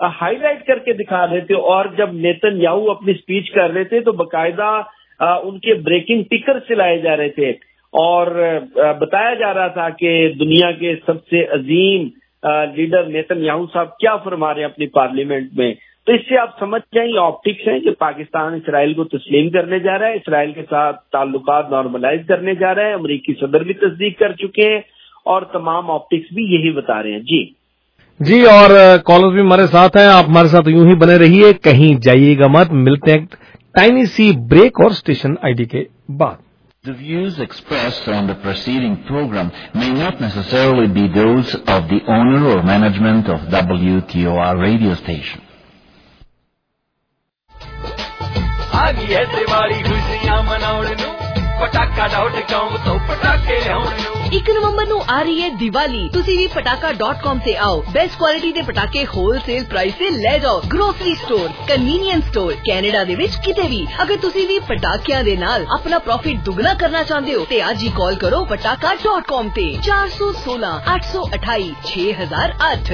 Highlight करके दिखा रहे थे। और जब नेतन्याहू अपनी स्पीच कर रहे थे तो बकायदा उनके ब्रेकिंग टिकर चलाए जा रहे थे और बताया जा रहा था कि दुनिया के सबसे अजीम लीडर नेतन्याहू साहब क्या फरमा रहे हैं अपनी पार्लियामेंट में। तो इससे आप समझ जाएं ये ऑप्टिक्स हैं कि पाकिस्तान इसराइल को तस्लीम करने जा रहा है, इसराइल के साथ ताल्लुकात नॉर्मलाइज करने जा रहा है। अमेरिकी सदर भी तस्दीक कर चुके हैं और तमाम ऑप्टिक्स भी यही बता रहे हैं। जी और कॉलर्स भी हमारे साथ हैं, आप हमारे साथ यूं ही बने रहिए, कहीं जाइएगा मत। मिलते हैं टाइनी सी ब्रेक और स्टेशन आईडी के बाद। The views expressed on the preceding program may not necessarily be those of the owner or management of WTOR radio station. आ गई है दिवाली खुशियां मनाउण नूं पटाका.com ਤੋਂ ਪਟਾਕੇ ਲਿਆਉਣ ਨੂੰ। 1 ਨਵੰਬਰ ਨੂੰ ਆ ਰਹੀ ਹੈ ਦੀਵਾਲੀ। ਤੁਸੀਂ ਵੀ ਪਟਾਕਾ.com ਤੇ ਆਓ। ਬੈਸਟ ਕੁਆਲਿਟੀ ਦੇ ਪਟਾਕੇ ਹੋਲਸੇਲ ਪ੍ਰਾਈਸ ਤੇ ਲੈ ਜਾਓ। Grocery store, convenience store, Canada ਦੇ ਵਿੱਚ ਕਿਤੇ ਵੀ। ਅਗਰ ਤੁਸੀਂ ਵੀ ਪਟਾਕਿਆਂ ਦੇ ਨਾਲ ਆਪਣਾ ਪ੍ਰੋਫਿਟ ਦੁੱਗਣਾ ਕਰਨਾ ਚਾਹੁੰਦੇ ਹੋ ਤੇ ਅੱਜ ਹੀ ਕਾਲ ਕਰੋ ਪਟਾਕਾ.com ਤੇ 416 828 6008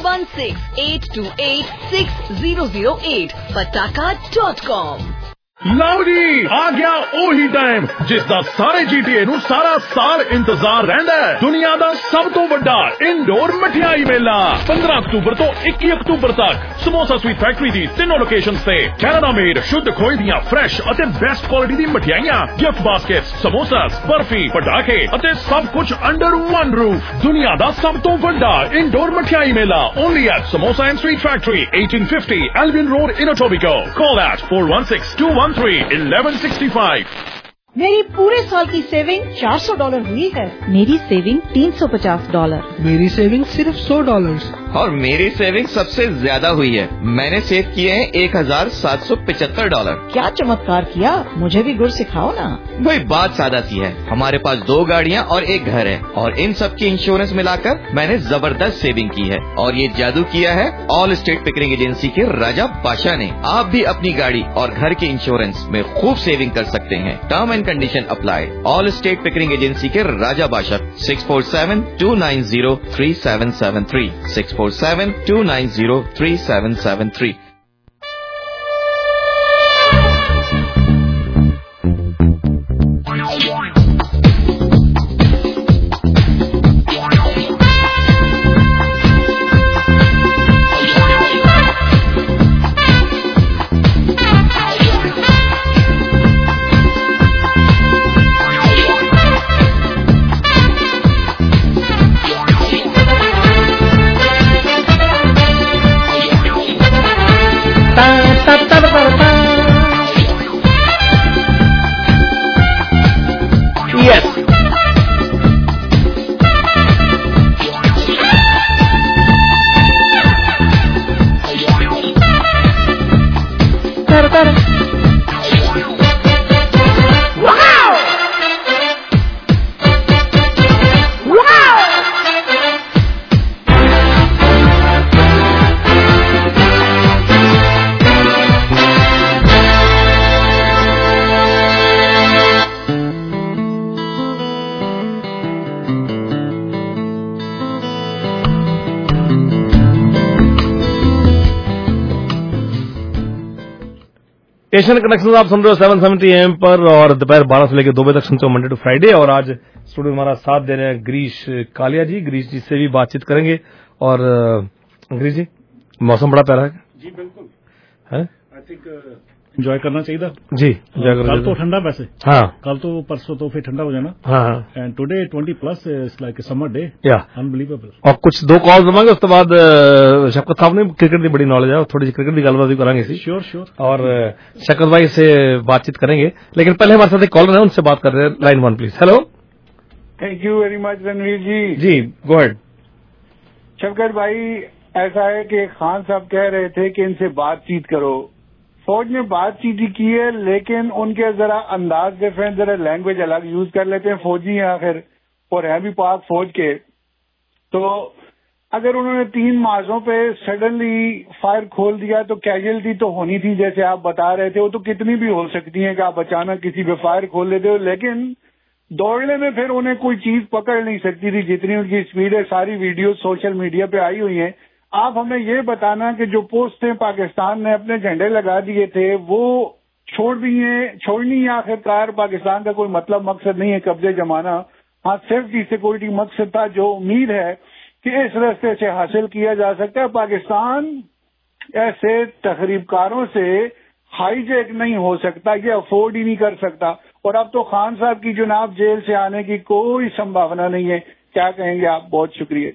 416 828 6008 pataka.com। ਲਓ ਜੀ ਆ ਗਿਆ ਉਹੀ ਟਾਈਮ ਜਿਸ ਦਾ ਸਾਰੇ GTA ਨੂੰ ਸਾਰਾ ਸਾਲ ਇੰਤਜ਼ਾਰ ਰਹਿੰਦਾ ਹੈ। ਦੁਨੀਆ ਦਾ ਸਭ ਤੋਂ ਵੱਡਾ ਇਨਡੋਰ ਮਠਿਆਈ ਮੇਲਾ 15 ਅਕਤੂਬਰ ਤੋਂ 21 ਅਕਤੂਬਰ ਤੱਕ ਸਮੋਸਾ ਸਵੀਟ ਫੈਕਟਰੀ ਦੀ ਤਿੰਨੋਂ ਲੋਕੇਸ਼ਨਸ ਤੇ ਕੈਨੇਡਾ ਮੇਡ ਸ਼ੁੱਧ ਖੋਏ ਦੀਆਂ ਫਰੈਸ਼ ਅਤੇ ਬੈਸਟ ਕੁਆਲਿਟੀ ਦੀ ਮਠਿਆਈਆਂ, ਗਿਫਟ ਬਾਸਕਟਸ, ਸਮੋਸਾਸ, ਬਰਫੀ, ਪਟਾਕੇ ਅਤੇ ਸਭ ਕੁਝ ਅੰਡਰ ਵਨ ਰੂਫ। ਦੁਨੀਆ ਦਾ ਸਭ ਤੋਂ ਵੱਡਾ ਇਨਡੋਰ ਮਠਿਆਈ ਮੇਲਾ only at samosa and sweet factory 1850 Albion Road in Etobicoke। Call at 416-213-1165। मेरी पूरे साल की सेविंग $400 हुई है। मेरी सेविंग $350। मेरी सेविंग सिर्फ $100। और मेरी सेविंग सबसे ज्यादा हुई है। मैंने सेव किए हैं $1775। क्या चमत्कार किया, मुझे भी गुर सिखाओ ना। वही बात सादा सी है। हमारे पास 2 गाड़ियाँ और 1 घर है और इन सब की इंश्योरेंस मिलाकर मैंने जबरदस्त सेविंग की है। और ये जादू किया है ऑल स्टेट पिकरिंग एजेंसी के राजा बादशाह ने। आप भी अपनी गाड़ी और घर के इंश्योरेंस में खूब सेविंग कर सकते हैं। Term and condition apply. Allstate Pickering agency के राजा बादशाह 647-290-3773 647-290-3773। एशियन कनेक्शन आप सुन रहे हो 770 AM पर और दोपहर 12 से लेकर 2 बजे तक सुनते हो मंडे टू फ्राइडे। और आज स्टूडियो में हमारा साथ दे रहे हैं गिरीश कालिया जी। गिरीश जी से भी बातचीत करेंगे। और गिरीश जी, मौसम बड़ा प्यारा है जी। बिल्कुल है, आई थिंक एंजॉय करना चाहिए था जी। एंजॉय करना। कल तो ठंडा, वैसे हाँ, कल तो परसों तो फिर ठंडा हो जाना। हाँ, and today 20+ is like a summer day. Yeah unbelievable. और कुछ 2 कॉल देवांगे, उसके बाद शफकत साहब ने क्रिकेट की बड़ी नॉलेज है, थोड़ी सी क्रिकेट की गलबात भी करांगे इसी। Sure sure. और शफकत भाई से बातचीत करेंगे, लेकिन पहले हमारे साथ एक कॉलर है, उनसे बात कर रहे हैं। Line 1 please. Hello. Thank you very much Ranveer ji. जी गो अहेड। शफकत भाई, ऐसा है कि खान साहब कह रहे थे कि इनसे बातचीत करो। फौज ने बातचीत ही की है, लेकिन उनके जरा अंदाज डिफरेंट, जरा लैंग्वेज अलग यूज कर लेते हैं। फौजी हैं आखिर और हैं भी पाक फौज के। तो अगर उन्होंने 3 मार्चों पे सडनली फायर खोल दिया तो कैजुअलिटी तो होनी थी, जैसे आप बता रहे थे। वो तो कितनी भी हो सकती है कि आप अचानक किसी पे फायर खोल लेते हो, लेकिन दौड़ने में फिर उन्हें कोई चीज पकड़ नहीं सकती थी जितनी उनकी स्पीड है। सारी वीडियो सोशल मीडिया पे आई हुई हैं। आप हमें ये बताना कि जो पोस्टें पाकिस्तान ने अपने झंडे लगा दिए थे वो छोड़नी है आखिरकार। पाकिस्तान का कोई मतलब मकसद नहीं है कब्जे जमाना। हाँ, सिर्फ की सिक्योरिटी मकसद था, जो उम्मीद है कि इस रास्ते से हासिल किया जा सकता है। पाकिस्तान ऐसे तखरीबकारों से हाईजैक नहीं हो सकता, ये अफोर्ड ही नहीं कर सकता। और अब तो खान साहब की जुनाब जेल से आने की कोई संभावना नहीं है। क्या कहेंगे आप? बहुत शुक्रिया।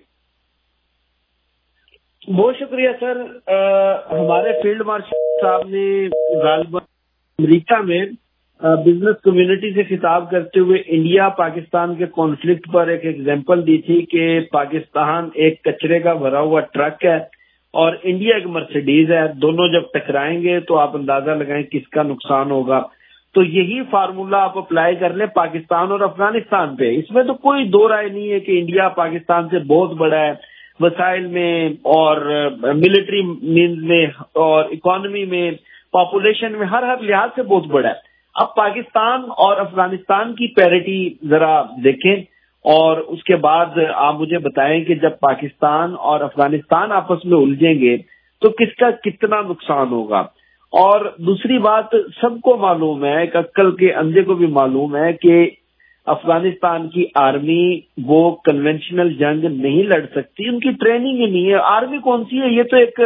बहुत शुक्रिया सर। हमारे फील्ड मार्शल साहब ने गालिबन अमेरिका में बिजनेस कम्युनिटी से खिताब करते हुए इंडिया पाकिस्तान के कॉन्फ्लिक्ट पर एक एग्जांपल दी थी कि पाकिस्तान एक कचरे का भरा हुआ ट्रक है और इंडिया एक मर्सिडीज है। दोनों जब टकराएंगे तो आप अंदाजा लगाएं किसका नुकसान होगा। तो यही फार्मूला आप अप्लाई कर लें पाकिस्तान और अफगानिस्तान पे। इसमें तो कोई दो राय नहीं है कि इंडिया पाकिस्तान से बहुत बड़ा है, वसाइल में और मिलिट्री मीन्स में और इकोनॉमी में, पॉपुलेशन में, हर लिहाज से बहुत बड़ा है। अब पाकिस्तान और अफगानिस्तान की पैरिटी जरा देखें और उसके बाद आप मुझे बताएं कि जब पाकिस्तान और अफगानिस्तान आपस में उलझेंगे तो किसका कितना नुकसान होगा। और दूसरी बात, सबको मालूम है, एक अक्ल के अंधे को भी मालूम है कि अफगानिस्तान की आर्मी वो कन्वेंशनल जंग नहीं लड़ सकती, उनकी ट्रेनिंग ही नहीं है। आर्मी कौन सी है? ये तो एक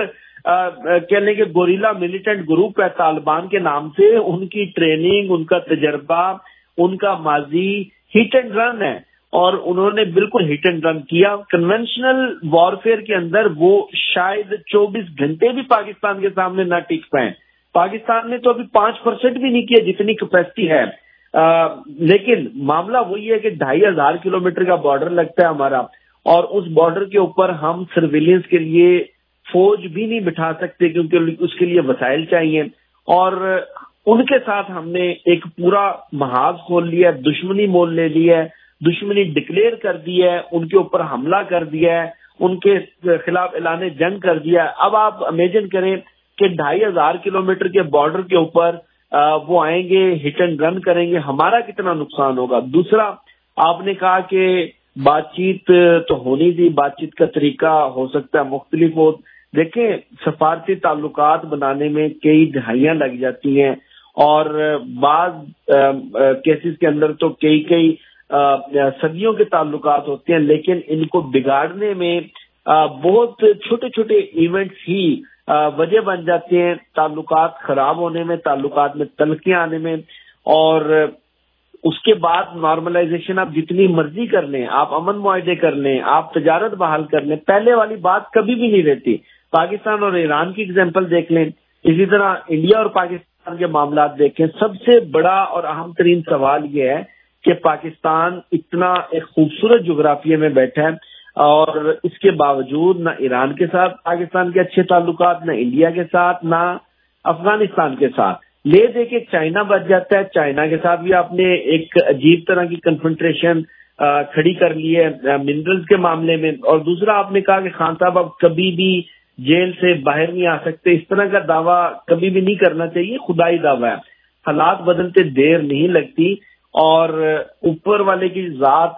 कह लेंगे गोरिल्ला मिलिटेंट ग्रुप है तालिबान के नाम से। उनकी ट्रेनिंग, उनका तजर्बा, उनका माजी हिट एंड रन है और उन्होंने बिल्कुल हिट एंड रन किया। कन्वेंशनल वॉरफेयर के अंदर वो शायद 24 घंटे भी पाकिस्तान के सामने ना टिक पाए। पाकिस्तान ने तो अभी 5% भी नहीं किया जितनी कैपेसिटी है। लेकिन मामला वही है कि 2500 किलोमीटर का बॉर्डर लगता है हमारा और उस बॉर्डर के ऊपर हम सर्विलेंस के लिए फौज भी नहीं बिठा सकते क्योंकि उसके लिए वसाइल चाहिए। और उनके साथ हमने एक पूरा महाज खोल लिया, दुश्मनी मोल ले ली है, दुश्मनी डिक्लेयर कर दी है, उनके ऊपर हमला कर दिया है, उनके खिलाफ ऐलान जंग कर दिया। अब आप इमेजिन करें कि 2500 किलोमीटर के बॉर्डर के ऊपर वो आएंगे, हिट एंड रन करेंगे, हमारा कितना नुकसान होगा। दूसरा, आपने कहा कि बातचीत तो होनी थी, बातचीत का तरीका हो सकता है मुख्तलिफ हो। देखें, सफारती ताल्लुकात बनाने में कई दहाइयां लग जाती हैं और बाद केसेस के अंदर तो कई सदियों के ताल्लुकात होते हैं, लेकिन इनको बिगाड़ने में बहुत छोटे छोटे इवेंट्स ही वजह बन जाते हैं ताल्लुकात खराब होने में, ताल्लुकात में तलखियां आने में। और उसके बाद नॉर्मलाइजेशन आप जितनी मर्जी कर लें, आप अमन मुआहदे कर लें, आप तजारत बहाल कर लें, पहले वाली बात कभी भी नहीं रहती। पाकिस्तान और ईरान की एग्जाम्पल देख लें, इसी तरह इंडिया और पाकिस्तान के मामला देखें। सबसे बड़ा और अहम तरीन सवाल यह है कि पाकिस्तान इतना एक खूबसूरत जोग्राफिया में बैठा है और इसके बावजूद ना ईरान के साथ पाकिस्तान के अच्छे ताल्लुकात, ना इंडिया के साथ, ना अफगानिस्तान के साथ। ले दे के चाइना बच जाता है, चाइना के साथ भी आपने एक अजीब तरह की कन्फ्रंट्रेशन खड़ी कर ली है मिनरल्स के मामले में। और दूसरा, आपने कहा कि खान साहब अब कभी भी जेल से बाहर नहीं आ सकते। इस तरह का दावा कभी भी नहीं करना चाहिए, खुदाई दावा है। हालात बदलते देर नहीं लगती और ऊपर वाले की जात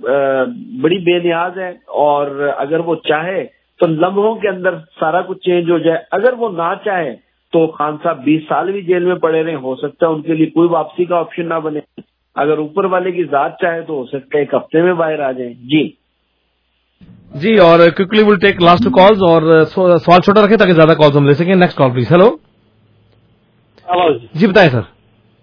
बड़ी बेनियाज है और अगर वो चाहे तो लम्हों के अंदर सारा कुछ चेंज हो जाए। अगर वो ना चाहे तो खान साहब 20 साल भी जेल में पड़े रहे, हो सकता है उनके लिए कोई वापसी का ऑप्शन ना बने। अगर ऊपर वाले की जात चाहे तो हो सकता है 1 हफ्ते में बाहर आ जाए। जी, और quickly will take last calls और सवाल छोटा रखें ताकि ज्यादा कॉल्स हम ले सकें। Next call please. हेलो जी, बताएं सर।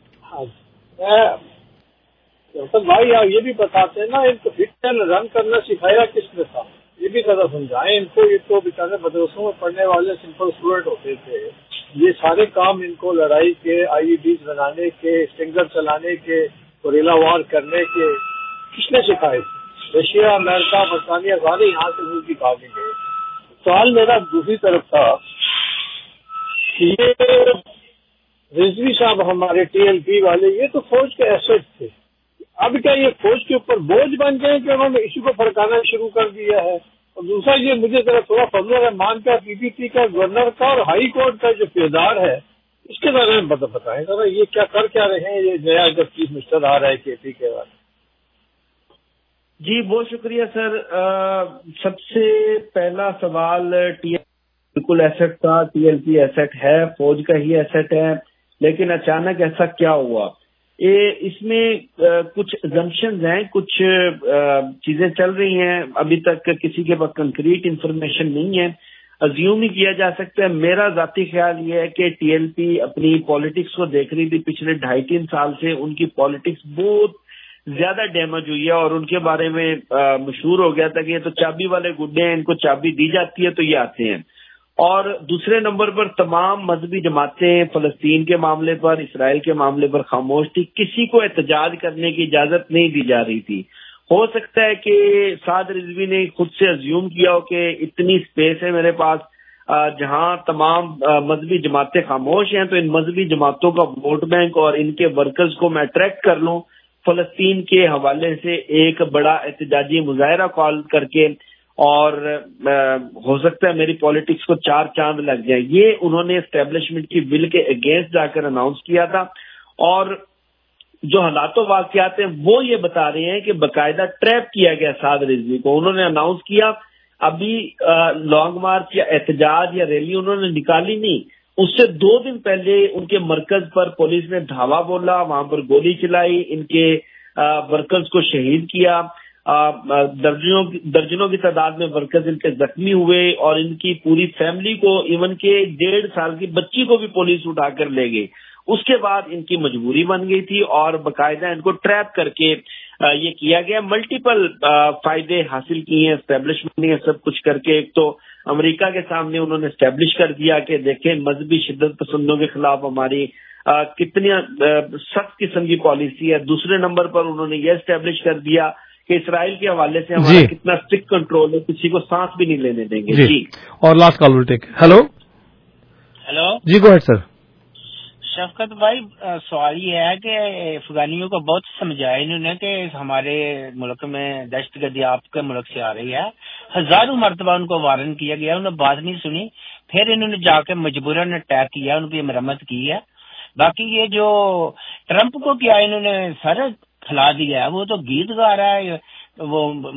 तो भाई आप ये भी बताते हैं ना, इनको हिट एंड रन करना सिखाया किसने था, ये भी जरा समझाएं इनको। ये तो बेचारे मदरसों में पढ़ने वाले सिंपल स्टूडेंट होते थे। ये सारे काम इनको लड़ाई के, आईईडीज बनाने के, स्टिंगर चलाने के, गोरिल्ला वार करने के किसने सिखाए? रशिया, अमेरिका, बरतानिया सारे यहाँ से मुल्क की भागे गए। सवाल मेरा दूसरी तरफ था कि ये रिजवी साहब हमारे टीएलपी वाले, ये तो फौज के एसेट थे। अब क्या ये फौज के ऊपर बोझ बन गए कि उन्होंने इशू को फड़काना शुरू कर दिया है? और दूसरा, ये मुझे जरा थोड़ा फजल रहमान का, पीपीपी का, गवर्नर का और हाई कोर्ट का जो किरदार है, इसके बारे में बताएं जरा। ये क्या कर क्या रहे हैं? ये नया जब चीफ मिनिस्टर आ रहा है केपी के बाद। जी, बहुत शुक्रिया सर। सबसे पहला सवाल टी बिल्कुल एसेट था, टीएलपी एसेट है, फौज का ही एसेट है, लेकिन अचानक ऐसा क्या हुआ? इसमें कुछ assumptions हैं, कुछ चीजें चल रही हैं, अभी तक किसी के पास कंक्रीट इंफॉर्मेशन नहीं है, अज्यूम ही किया जा सकता है। मेरा जाती ख्याल ये है कि टीएलपी अपनी पॉलिटिक्स को देख रही थी, पिछले 2.5-3 साल से उनकी पॉलिटिक्स बहुत ज्यादा डैमेज हुई है और उनके बारे में मशहूर हो गया था कि ये तो चाबी वाले गुड्डे हैं, इनको चाबी दी जाती है तो ये आते हैं। और दूसरे नंबर पर तमाम मजहबी जमातें फलस्तीन के मामले पर, इसराइल के मामले पर खामोश थी, किसी को एहतजाज करने की इजाजत नहीं दी जा रही थी। हो सकता है कि साद रिजवी ने खुद से अज्यूम किया हो कि इतनी स्पेस है मेरे पास जहां तमाम मजहबी जमातें खामोश हैं, तो इन मजहबी जमातों का वोट बैंक और इनके वर्कर्स को मैं अट्रैक्ट कर लूं, फलस्तीन के हवाले से एक बड़ा एहतजाजी मुजाहरा कॉल करके, और हो सकता है मेरी पॉलिटिक्स को 4 चांद लग जाए। ये उन्होंने एस्टेब्लिशमेंट की विल के अगेंस्ट जाकर अनाउंस किया था। और जो हालातों वाकयात हैं वो ये बता रहे हैं कि बकायदा ट्रैप किया गया साद रिजवी को। उन्होंने अनाउंस किया, अभी लॉन्ग मार्च या एहतजाज या रैली उन्होंने निकाली नहीं, उससे 2 दिन पहले उनके मरकज पर पुलिस ने धावा बोला, वहां पर गोली चलाई, इनके वर्कर्स को शहीद किया, दर्जनों की तादाद में वर्कर्स इनके जख्मी हुए और इनकी पूरी फैमिली को, इवन के 1.5 साल की बच्ची को भी पुलिस उठाकर ले गई। उसके बाद इनकी मजबूरी बन गई थी और बकायदा इनको ट्रैप करके ये किया गया। मल्टीपल फायदे हासिल किए हैं एस्टेब्लिशमेंट ने सब कुछ करके। एक तो अमेरिका के सामने उन्होंने एस्टेब्लिश कर दिया कि देखें मजहबी शिद्दत पसंदों के खिलाफ हमारी कितनी सख्त किस्म की पॉलिसी है। दूसरे नंबर पर उन्होंने ये एस्टेब्लिश कर दिया कि इसराइल के हवाले से हमारा कितना स्ट्रिक्ट कंट्रोल है, किसी को सांस भी नहीं लेने देंगे। जी। और last call will take. Hello जी, गो अहेड सर। शफकत भाई, सवाल ये है कि अफगानियों को बहुत समझाया इन्होंने कि हमारे मुल्क में दहशतगर्दी आपके मुल्क से आ रही है, हजारों मरतबा उनको वार्न किया गया, उन्होंने बात नहीं सुनी, फिर इन्होंने जाके मजबूरन अटैक किया, उनकी मरम्मत की है। बाकी ये जो ट्रंप को किया इन्होंने सर खिला दिया है, वो तो गीत गा रहा है, वो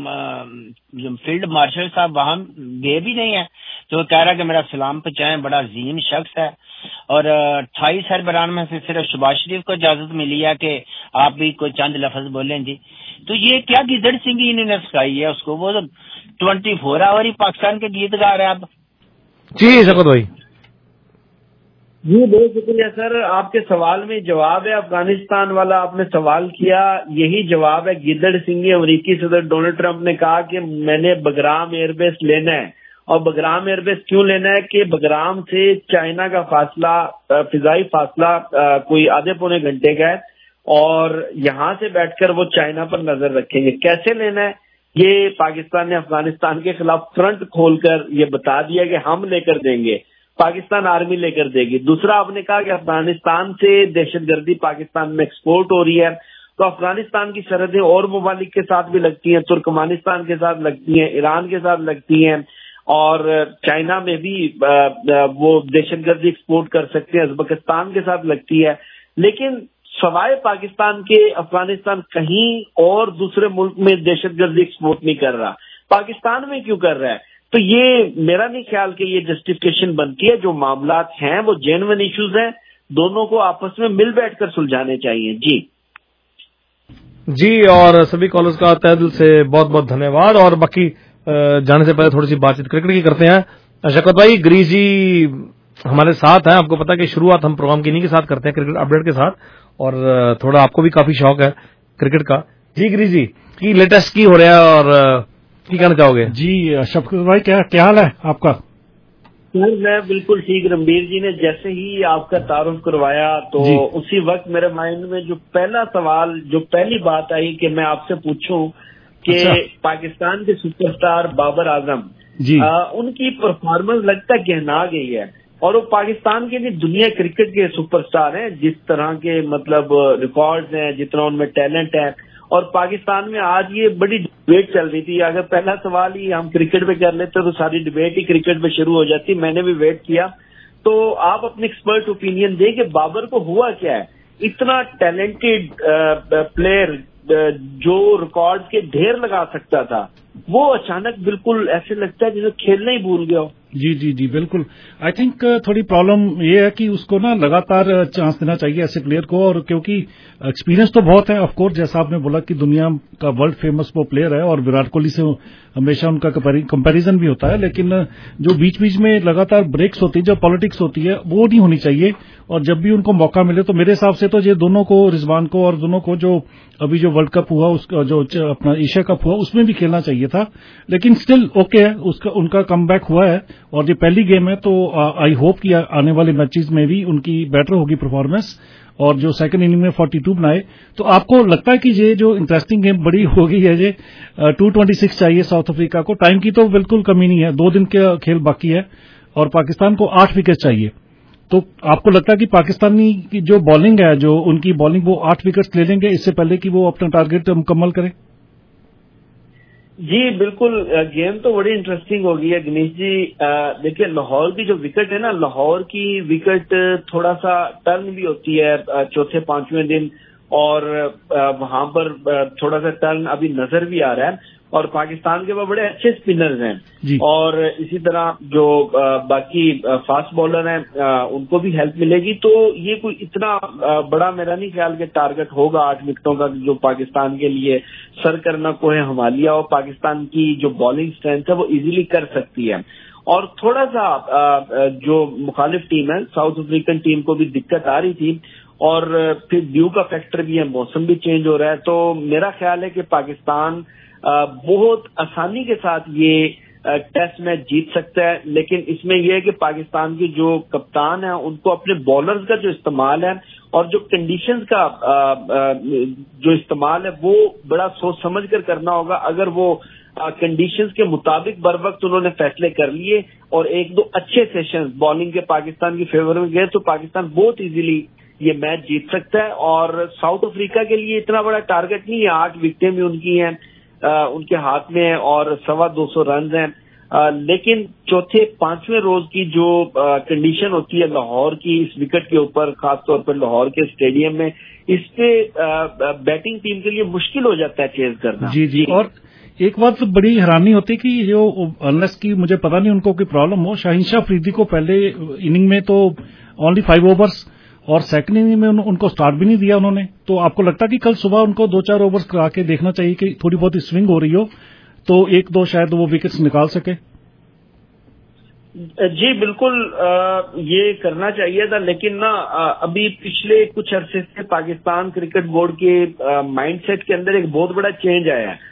जो फील्ड मार्शल साहब वहां गए भी नहीं है, तो कह रहा है कि मेरा सलाम पहुंचाएं, बड़ा अजीम शख्स है। और 28 सरबरान में से सिर्फ शहबाज शरीफ को इजाजत मिली है कि आप भी कोई चंद लफ्ज बोलें जी। तो ये क्या गिदड़ सिंगी इन्होंने सिखाई है उसको, वो तो 24 आवर ही पाकिस्तान के गीत गा रहे हैं अब। जी शफकत भाई। जी बहुत शुक्रिया सर, आपके सवाल में जवाब है। अफगानिस्तान वाला आपने सवाल किया, यही जवाब है। गिदड़ सिंगी अमेरिकी सदर डोनाल्ड ट्रंप ने कहा कि मैंने बगराम एयरबेस लेना है। और बगराम एयरबेस क्यों लेना है कि बगराम से चाइना का फासला, फिजाई फासला कोई आधे पौने घंटे का है और यहाँ से बैठकर वो चाइना पर नजर रखेंगे। कैसे लेना है ये पाकिस्तान ने अफगानिस्तान के खिलाफ फ्रंट खोलकर ये बता दिया कि हम लेकर देंगे, पाकिस्तान आर्मी लेकर देगी। दूसरा आपने कहा कि अफगानिस्तान से दहशतगर्दी पाकिस्तान में एक्सपोर्ट हो रही है, तो अफगानिस्तान की सरहदें और ममालिक के साथ भी लगती हैं, तुर्कमानिस्तान के साथ लगती हैं, ईरान के साथ लगती हैं और चाइना में भी वो दहशतगर्दी एक्सपोर्ट कर सकते हैं, उज्बेकिस्तान के साथ लगती है। लेकिन सवाए पाकिस्तान के अफगानिस्तान कहीं और दूसरे मुल्क में दहशतगर्दी एक्सपोर्ट नहीं कर रहा, पाकिस्तान में क्यों कर रहा है? तो ये मेरा नहीं ख्याल कि ये जस्टिफिकेशन बनती है। जो मामलात हैं वो जेन्युइन इश्यूज हैं, दोनों को आपस में मिल बैठकर सुलझाने चाहिए। जी और सभी कॉलर्स का तहे दिल से बहुत बहुत धन्यवाद। और बाकी जाने से पहले थोड़ी सी बातचीत क्रिकेट की करते हैं। शफकत भाई, ग्रीस जी हमारे साथ हैं। आपको पता है कि शुरुआत हम प्रोग्राम की इन्हीं के साथ करते हैं, क्रिकेट अपडेट के साथ, और थोड़ा आपको भी काफी शौक है क्रिकेट का। जी ग्रीस जी, की लेटेस्ट की हो रहा है और की कहना चाहोगे? जी शफकत भाई, क्या हाल है आपका? सर मैं बिल्कुल ठीक। रणबीर जी ने जैसे ही आपका तारुफ करवाया तो उसी वक्त मेरे माइंड में जो पहला सवाल, जो पहली बात आई कि मैं आपसे पूछूं कि पाकिस्तान के सुपरस्टार बाबर आजम जी उनकी परफॉर्मेंस लगता गहना गई है और वो पाकिस्तान के लिए दुनिया क्रिकेट के सुपरस्टार हैं। जिस तरह के मतलब रिकॉर्ड्स हैं, जितना उनमें टैलेंट है, और पाकिस्तान में आज ये बड़ी डिबेट चल रही थी। अगर पहला सवाल ही हम क्रिकेट पे कर लेते तो सारी डिबेट ही क्रिकेट पे शुरू हो जाती। मैंने भी वेट किया, तो आप अपने एक्सपर्ट ओपिनियन दें कि बाबर को हुआ क्या है, इतना टैलेंटेड प्लेयर जो रिकॉर्ड के ढेर लगा सकता था, वो अचानक बिल्कुल ऐसे लगता है जैसे खेलना ही भूल गया हो। जी जी जी बिल्कुल। आई थिंक थोड़ी प्रॉब्लम ये है कि उसको ना लगातार चांस देना चाहिए ऐसे प्लेयर को, और क्योंकि एक्सपीरियंस तो बहुत है ऑफ कोर्स, जैसा आपने बोला कि दुनिया का वर्ल्ड फेमस वो प्लेयर है और विराट कोहली से हमेशा उनका कंपैरिजन भी होता है, लेकिन जो बीच बीच में लगातार ब्रेक्स होती है, जो पॉलिटिक्स होती है, वो नहीं होनी चाहिए। और जब भी उनको मौका मिले तो मेरे हिसाब से तो ये दोनों को, रिजवान को और दोनों को, जो अभी जो वर्ल्ड कप हुआ, उसका जो अपना एशिया कप हुआ, उसमें भी खेलना चाहिए था। लेकिन स्टिल ओके है, उसका उनका कमबैक हुआ है और ये पहली गेम है, तो आई होप कि आने वाले मैचेस में भी उनकी बेटर होगी परफॉर्मेंस, और जो सेकंड इनिंग में 42 बनाए। तो आपको लगता है कि ये जो इंटरेस्टिंग गेम बड़ी हो गई है, ये 226 चाहिए साउथ अफ्रीका को, टाइम की तो बिल्कुल कमी नहीं है, 2 दिन का खेल बाकी है, और पाकिस्तान को 8 विकेट चाहिए। तो आपको लगता है कि पाकिस्तानी की जो बॉलिंग है, जो उनकी बॉलिंग, वो 8 विकेट्स ले लेंगे इससे पहले कि वो अपना टारगेट मुकम्मल करें? जी बिल्कुल, गेम तो बड़ी इंटरेस्टिंग होगी है गणेश जी। देखिए, लाहौर की जो विकेट है ना, लाहौर की विकेट थोड़ा सा टर्न भी होती है चौथे पांचवें दिन, और वहां पर थोड़ा सा टर्न अभी नजर भी आ रहा है, और पाकिस्तान के वो बड़े अच्छे स्पिनर्स हैं, और इसी तरह जो बाकी फास्ट बॉलर हैं उनको भी हेल्प मिलेगी। तो ये कोई इतना बड़ा मेरा नहीं ख्याल कि टारगेट होगा 8 विकेटों का, जो पाकिस्तान के लिए सर करना कोई हमालिया, और पाकिस्तान की जो बॉलिंग स्ट्रेंथ है वो इजीली कर सकती है। और थोड़ा सा जो मुखालिफ टीम है, साउथ अफ्रीकन टीम को भी दिक्कत आ रही थी, और फिर ड्यू का फैक्टर भी है, मौसम भी चेंज हो रहा है। तो मेरा ख्याल है कि पाकिस्तान बहुत आसानी के साथ ये टेस्ट मैच जीत सकता है। लेकिन इसमें यह है कि पाकिस्तान के जो कप्तान है, उनको अपने बॉलर्स का जो इस्तेमाल है और जो कंडीशंस का जो इस्तेमाल है, वो बड़ा सोच समझ कर करना होगा। अगर वो कंडीशंस के मुताबिक बर वक्त उन्होंने फैसले कर लिए और 1-2 अच्छे सेशंस बॉलिंग के पाकिस्तान की फेवर में गए, तो पाकिस्तान बहुत इजीली ये मैच जीत सकता है। और साउथ अफ्रीका के लिए इतना बड़ा टारगेट नहीं है, 8 विकेटें भी उनकी हैं, उनके हाथ में है, और 225 रन हैं। लेकिन चौथे पांचवें रोज की जो कंडीशन होती है लाहौर की इस विकेट के ऊपर, खासतौर पर लाहौर के स्टेडियम में, इस पे बैटिंग टीम के लिए मुश्किल हो जाता है चेज करना। जी जी। और एक बात तो बड़ी हैरानी होती है कि जो अनलेस की मुझे पता नहीं उनको कोई प्रॉब्लम हो, शाहिनशाह अफरीदी को पहले इनिंग में तो ओनली 5 ओवर्स और सेकंड इनिंग में उनको स्टार्ट भी नहीं दिया उन्होंने। तो आपको लगता है कि कल सुबह उनको 2-4 ओवर्स करा के देखना चाहिए कि थोड़ी बहुत स्विंग हो रही हो, तो 1-2 शायद वो विकेट्स निकाल सके? जी बिल्कुल, ये करना चाहिए था। लेकिन ना अभी पिछले कुछ अरसे से पाकिस्तान क्रिकेट बोर्ड के माइंडसेट के अंदर एक बहुत बड़ा चेंज आया है।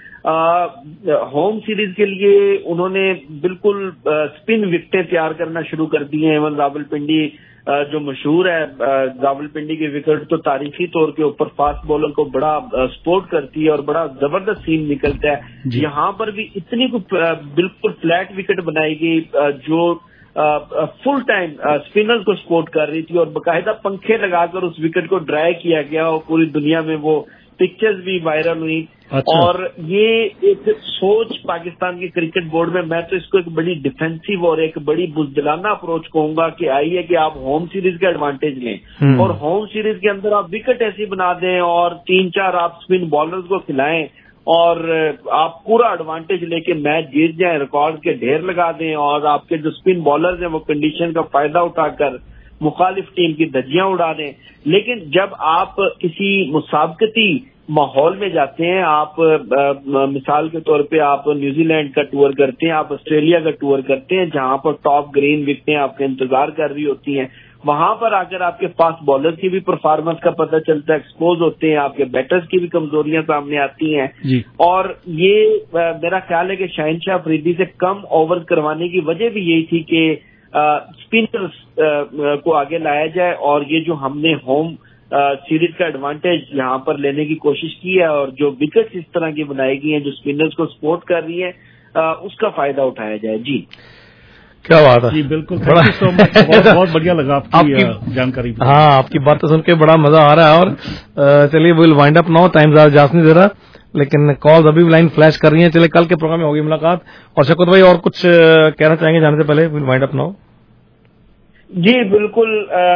होम सीरीज के लिए उन्होंने बिल्कुल स्पिन विकेटें तैयार करना शुरू कर दी हैं। एवन रावलपिंडी जो मशहूर है, रावलपिंडी की विकेट तो तारीखी तौर के ऊपर फास्ट बॉलर को बड़ा सपोर्ट करती है और बड़ा जबरदस्त सीन निकलता है। यहाँ पर भी इतनी बिल्कुल फ्लैट विकेट बनाई गई जो फुल टाइम स्पिनर को सपोर्ट कर रही थी, और बाकायदा पंखे लगाकर उस विकेट को ड्राई किया गया, और पूरी दुनिया में वो पिक्चर्स भी वायरल हुई। अच्छा। और ये एक सोच पाकिस्तान के क्रिकेट बोर्ड में, मैं तो इसको एक बड़ी डिफेंसिव और एक बड़ी बुजदिलाना अप्रोच कहूंगा कि आई है कि आप होम सीरीज का एडवांटेज लें, और होम सीरीज के अंदर आप विकेट ऐसी बना दें और 3-4 आप स्पिन बॉलर्स को खिलाएं, और आप पूरा एडवांटेज लेके मैच जीत जाएं, रिकॉर्ड के ढेर लगा दें, और आपके जो स्पिन बॉलर्स हैं वो कंडीशन का फायदा उठाकर मुखालिफ टीम की धज्जियां उड़ा दें। लेकिन जब आप किसी मुसाबकती माहौल में जाते हैं, आप मिसाल के तौर पे आप न्यूजीलैंड का टूर करते हैं, आप ऑस्ट्रेलिया का टूर करते हैं, जहां पर टॉप ग्रीन विकेटें आपके इंतजार कर रही होती हैं, वहां पर आकर आपके फास्ट बॉलर की भी परफॉर्मेंस का पता चलता है, एक्सपोज होते हैं, आपके बैटर्स की भी कमजोरियां सामने आती हैं। और ये मेरा ख्याल है कि शाहिनशाह अफरीदी से कम ओवर करवाने की वजह भी यही थी कि स्पिनर्स को आगे लाया जाए, और ये जो हमने होम सीरीज का एडवांटेज यहाँ पर लेने की कोशिश की है, और जो विकेट्स इस तरह की बनाई गई हैं जो स्पिनर्स को सपोर्ट कर रही है, उसका फायदा उठाया जाए। जी क्या बात है। जी बिल्कुल, थैंक यू सो मच, बहुत बढ़िया लगा आपकी जानकारी। हाँ, आपकी बात सुन के बड़ा मजा आ रहा है। और चलिए will wind up now, time ज्यादा नहीं दे रहा, लेकिन कॉल अभी लाइन फ्लैश कर रही है। चलिए कल के प्रोग्राम में होगी मुलाकात। और शौकत भाई और कुछ कहना चाहेंगे जाने से पहले? Will wind up now. जी बिल्कुल,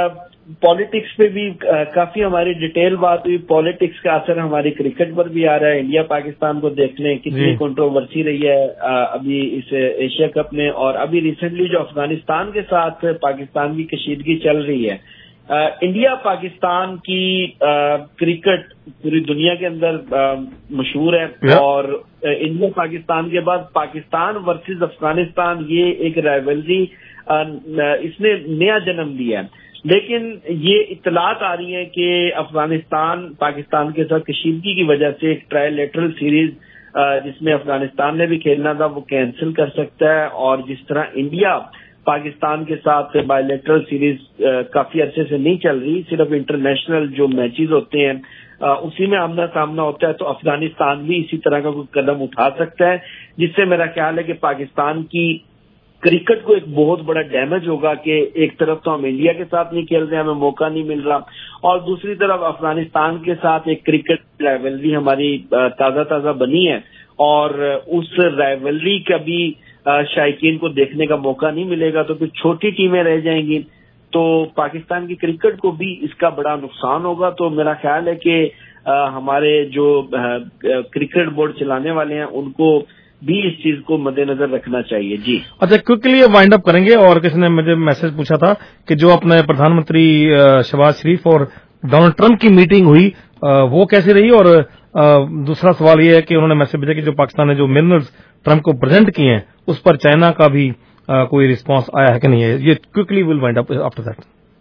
पॉलिटिक्स पे भी काफी हमारी डिटेल बात हुई। पॉलिटिक्स का असर हमारी क्रिकेट पर भी आ रहा है। इंडिया पाकिस्तान को देख लें, कितनी कंट्रोवर्सी रही है अभी इस एशिया कप में, और अभी रिसेंटली जो अफगानिस्तान के साथ पाकिस्तान की कशीदगी चल रही है। इंडिया पाकिस्तान की क्रिकेट पूरी दुनिया के अंदर मशहूर है, और इंडिया पाकिस्तान के बाद पाकिस्तान वर्सेस अफगानिस्तान, ये एक राइवलरी इसने नया जन्म लिया है। लेकिन ये इत्तलात आ रही है कि अफगानिस्तान पाकिस्तान के साथ कशीदगी की वजह से एक ट्रायलैटरल सीरीज जिसमें अफगानिस्तान ने भी खेलना था वो कैंसिल कर सकता है, और जिस तरह इंडिया पाकिस्तान के साथ बायलैटरल सीरीज काफी अरसे से नहीं चल रही, सिर्फ इंटरनेशनल जो मैचेस होते हैं उसी में आमना सामना होता है, तो अफगानिस्तान भी इसी तरह का कोई कदम उठा सकता है, जिससे मेरा ख्याल है कि पाकिस्तान की क्रिकेट को एक बहुत बड़ा डैमेज होगा कि एक तरफ तो हम इंडिया के साथ नहीं खेल रहे, हमें मौका नहीं मिल रहा, और दूसरी तरफ अफगानिस्तान के साथ एक क्रिकेट राइवलरी हमारी ताजा बनी है, और उस राइवलरी का भी शायकीन को देखने का मौका नहीं मिलेगा, तो फिर छोटी टीमें रह जाएंगी, तो पाकिस्तान की क्रिकेट को भी इसका बड़ा नुकसान होगा। तो मेरा ख्याल है कि हमारे जो क्रिकेट बोर्ड चलाने वाले हैं उनको भी इस चीज को मद्देनजर रखना चाहिए। जी अच्छा, क्विकली वाइंड अप करेंगे। और किसी ने मुझे मैसेज पूछा था कि जो अपने प्रधानमंत्री शहबाज शरीफ और डोनाल्ड ट्रंप की मीटिंग हुई वो कैसी रही, और दूसरा सवाल ये है कि उन्होंने मैसेज भेजा कि जो पाकिस्तान ने जो मिनरल्स ट्रंप को प्रेजेंट किए हैं उस पर चाइना का भी कोई रिस्पांस आया है कि नहीं है। ये quickly will wind up after that.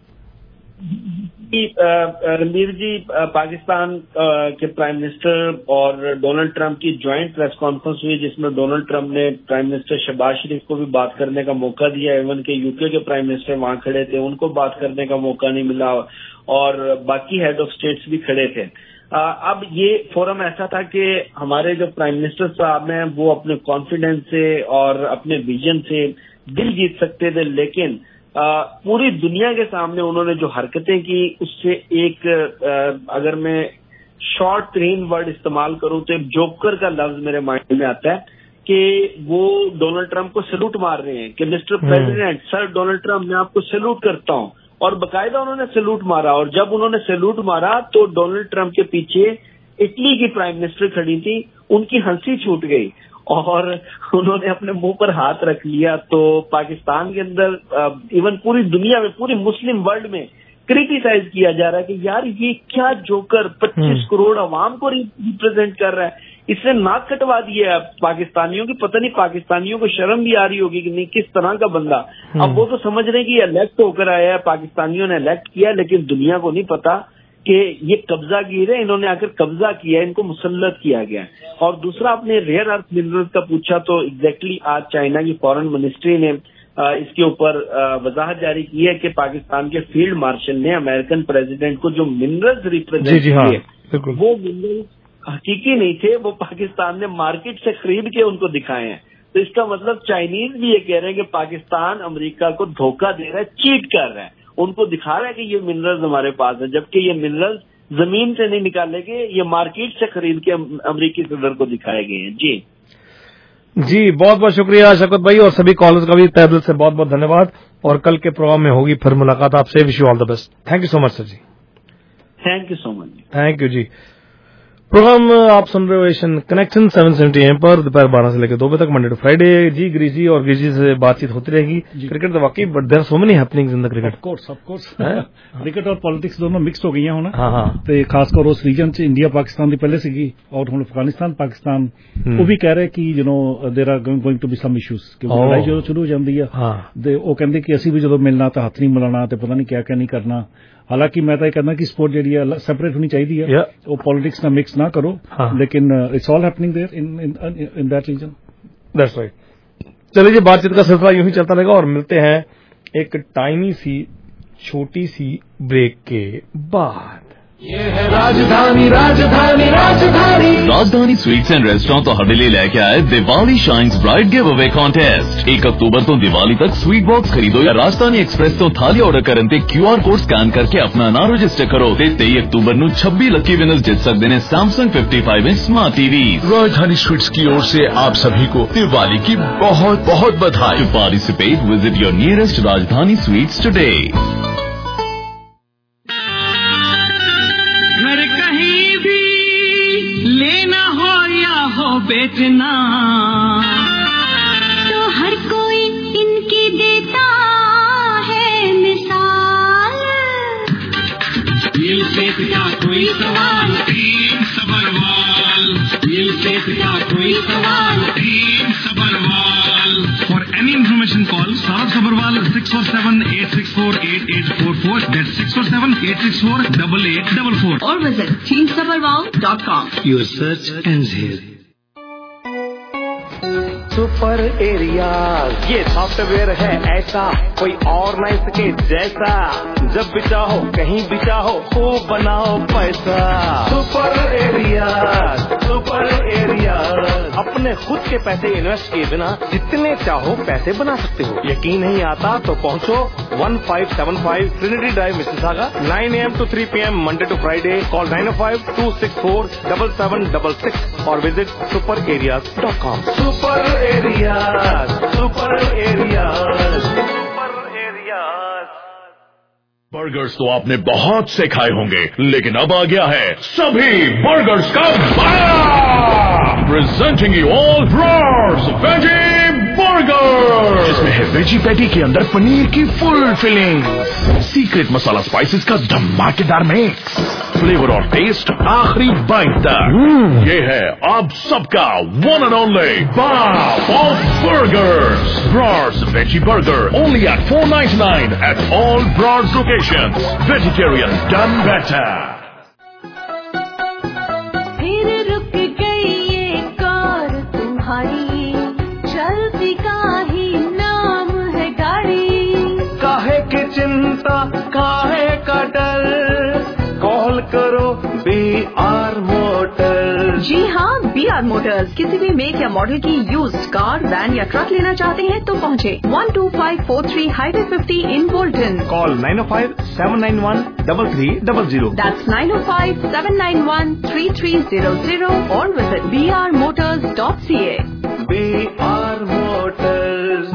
Ranbir ji, Pakistan के प्राइम मिनिस्टर और डोनाल्ड ट्रंप की ज्वाइंट प्रेस कॉन्फ्रेंस हुई, जिसमें डोनाल्ड ट्रंप ने प्राइम मिनिस्टर शहबाज शरीफ को भी बात करने का मौका दिया। इवन के यूके के प्राइम मिनिस्टर वहां खड़े थे, उनको बात करने का मौका नहीं मिला, और बाकी हेड ऑफ स्टेट्स भी खड़े थे। अब ये फोरम ऐसा था कि हमारे जो प्राइम मिनिस्टर साहब हैं वो अपने कॉन्फिडेंस से और अपने विजन से दिल जीत सकते थे, लेकिन पूरी दुनिया के सामने उन्होंने जो हरकतें की उससे एक अगर मैं शॉर्ट तरीन वर्ड इस्तेमाल करूं तो एक जोकर का लफ्ज मेरे माइंड में आता है कि वो डोनाल्ड ट्रंप को सैल्यूट मार रहे हैं कि mister president, sir Donald Trump, मैं आपको सैल्यूट करता हूं, और बकायदा उन्होंने सैल्यूट मारा। और जब उन्होंने सैल्यूट मारा तो डोनाल्ड ट्रंप के पीछे इटली की प्राइम मिनिस्टर खड़ी थी, उनकी हंसी छूट गई और उन्होंने अपने मुंह पर हाथ रख लिया। तो पाकिस्तान के अंदर इवन पूरी दुनिया में, पूरी मुस्लिम वर्ल्ड में क्रिटिसाइज किया जा रहा है कि यार ये क्या जोकर 25 करोड़ अवाम को रिप्रेजेंट कर रहा है, इसने नाक कटवा दिया है पाकिस्तानियों की। पता नहीं पाकिस्तानियों को शर्म भी आ रही होगी कि नहीं, किस तरह का बंदा। अब वो तो समझ रहे कि इलेक्ट होकर आया है, पाकिस्तानियों ने इलेक्ट किया, लेकिन दुनिया को नहीं पता कि ये कब्जागीर है, इन्होंने आकर कब्जा किया, इनको मुसल्लत किया गया। और दूसरा आपने रेयर अर्थ मिनरल्स का पूछा, तो एग्जैक्टली आज चाइना की फॉरेन मिनिस्ट्री ने इसके ऊपर वजाहत जारी की है कि पाकिस्तान के फील्ड मार्शल ने अमेरिकन प्रेसिडेंट को जो मिनरल्स रिप्रेजेंट किए वो मिनरल्स हकीकी नहीं थे, वो पाकिस्तान ने मार्केट से खरीद के उनको दिखाए हैं। तो इसका मतलब चाइनीज भी ये कह रहे हैं कि पाकिस्तान अमेरिका को धोखा दे रहा है, चीट कर रहा है, उनको दिखा रहा है कि ये मिनरल्स हमारे पास है, जबकि ये मिनरल्स जमीन से नहीं निकाले गए, ये मार्केट से खरीद के अमेरिकी सदर को दिखाए गए हैं। जी बहुत बहुत शुक्रिया शौकत भाई, और सभी कॉलर्स का भी तहे दिल से बहुत बहुत धन्यवाद। और कल के प्रोग्राम में होगी फिर मुलाकात आपसे। Wish you all the best. Thank you so much sir जी। Thank you so much. Thank you जी। प्रोग्राम आप सुन रहे हो एशियन कनेक्शन 770 AM पर दोपहर 12 से लेकर 2 बजे तक, मंडे टू फ्राइडे। जी गिरीश जी, और गिरीश जी से बातचीत होती रहेगी। क्रिकेट तो वाकई but there are so many happenings in the cricket. Of course cricket और पॉलिटिक्स दोनों मिक्स हो गई ਹੁਣ। हाँ ਤੇ ਖਾਸ ਕਰ ਉਸ ਰੀਜਨ ਚ ਇੰਡੀਆ ਪਾਕਿਸਤਾਨ ਦੀ ਪਹਿਲੇ ਸੀਗੀ, ਔਰ ਹੁਣ ਅਫਗਾਨਿਸਤਾਨ ਪਾਕਿਸਤਾਨ ਉਹ ਵੀ ਕਹਿ ਰਹੇ ਕਿ there are going to be some issues, ਕਿਉਂਕਿ ਲੜਾਈ ਜਦੋਂ ਸ਼ੁਰੂ ਹੋ ਜਾਂਦੀ ਆ ਤੇ ਉਹ ਕਹਿੰਦੇ ਕਿ ਅਸੀਂ ਵੀ ਜਦੋਂ ਮਿਲਣਾ ਤਾਂ ਹੱਥ ਨਹੀਂ ਮਿਲਾਉਣਾ ਤੇ ਪਤਾ ਨਹੀਂ ਕਿਆ ਕਿਆ ਨਹੀਂ ਕਰਨਾ। हालांकि मैं तो ये कहना कि स्पोर्ट जी है सेपरेट होनी चाहिए है, वो पॉलिटिक्स ना मिक्स ना करो, लेकिन it's all happening there in that region. That's right. चलिए जी, बातचीत का सिलसिला यूं ही चलता रहेगा और मिलते हैं एक टाइनी सी छोटी सी ब्रेक के बाद। ये है राजधानी राजधानी राजधानी राजधानी स्वीट्स एंड रेस्टोरेंट ਤੁਹਾਡੇ ਲਈ ਲੈ ਕੇ ਆਏ ਦੀਵਾਲੀ ਸ਼ਾਈਨਸ ਬ੍ਰਾਈਟ ਗਿਵ ਅਵੇ ਕੰਟੈਸਟ। 1 ਅਕਤੂਬਰ ਤੋਂ ਦੀਵਾਲੀ ਤੱਕ ਸਵੀਟ ਬਾਕਸ ਖਰੀਦੋ ਜਾਂ ਰਾਜਧਾਨੀ ਐਕਸਪ੍ਰੈਸ ਤੋਂ ਥਾਲੀ ਆਰਡਰ ਕਰਨ ਤੇ QR ਕੋਡ ਸਕੈਨ ਕਰਕੇ ਆਪਣਾ ਨਾਮ ਰਜਿਸਟਰ ਕਰੋ ਤੇ 23 ਅਕਤੂबर ਨੂੰ 26 ਲੱਕੀ ਵਿਨਰਸ ਜਿੱਤ ਸਕਦੇ ਨੇ Samsung 55 inch smart TV. Rajdhani sweets की ओर से आप सभी को दिवाली की बहुत बहुत बधाई। To participate visit your nearest Rajdhani sweets today. भाव बेचना, तो हर कोई इनकी देता है मिसाल। मिल सेठ का कोई सवाल, टीम सबरवाल। मिल सेठ का कोई सवाल, team Sabharwal. For any information call Saurabh Sabharwal 647-864-8844. That's 647-864-8844. Or visit teamsabharwal.com. Your search ends here. Super area ये सॉफ्टवेयर है ऐसा कोई और नहीं सके जैसा, जब भी चाहो कहीं भी चाहो खूब बनाओ पैसा। सुपर एरिया, सुपर एरिया, अपने खुद के पैसे इन्वेस्ट किए बिना जितने चाहो पैसे बना सकते हो। यकीन नहीं आता तो पहुंचो 1575 Trinity Drive Mississauga, 9 AM to 3 PM Monday to Friday. Call 905-264-7766 or visit superareas.com. Super Areas, Super Areas, Super Areas. Burgers तो आपने बहुत से खाए होंगे, लेकिन अब आ गया है सभी बर्गर्स का बड़ा, presenting you all Brod's veggie burger, जिसमें है वेजी पैटी के अंदर पनीर की full filling, secret masala spices का धमाकेदार मिक्स, फ्लेवर और टेस्ट आखिरी बाइट तक। ये है आप सबका वन एंड ओनली बाप of burgers, broads veggie burger, only at $4.99 at all Brod's locations. Vegetarian done better. फिर रुक गई ये कार तुम्हारी, चलती का ही नाम है गाड़ी। काहे की चिंता, काहे का डर, कॉल करो BR मोटर्स। जी हाँ, BR मोटर्स। किसी भी मेक या मॉडल की यूज्ड कार, वैन या ट्रक लेना चाहते हैं तो पहुँचे 12543 highway 50 in Bolton. Call 905-791-3300। That's 905-791-3300 or visit brmotors.ca. BR motors.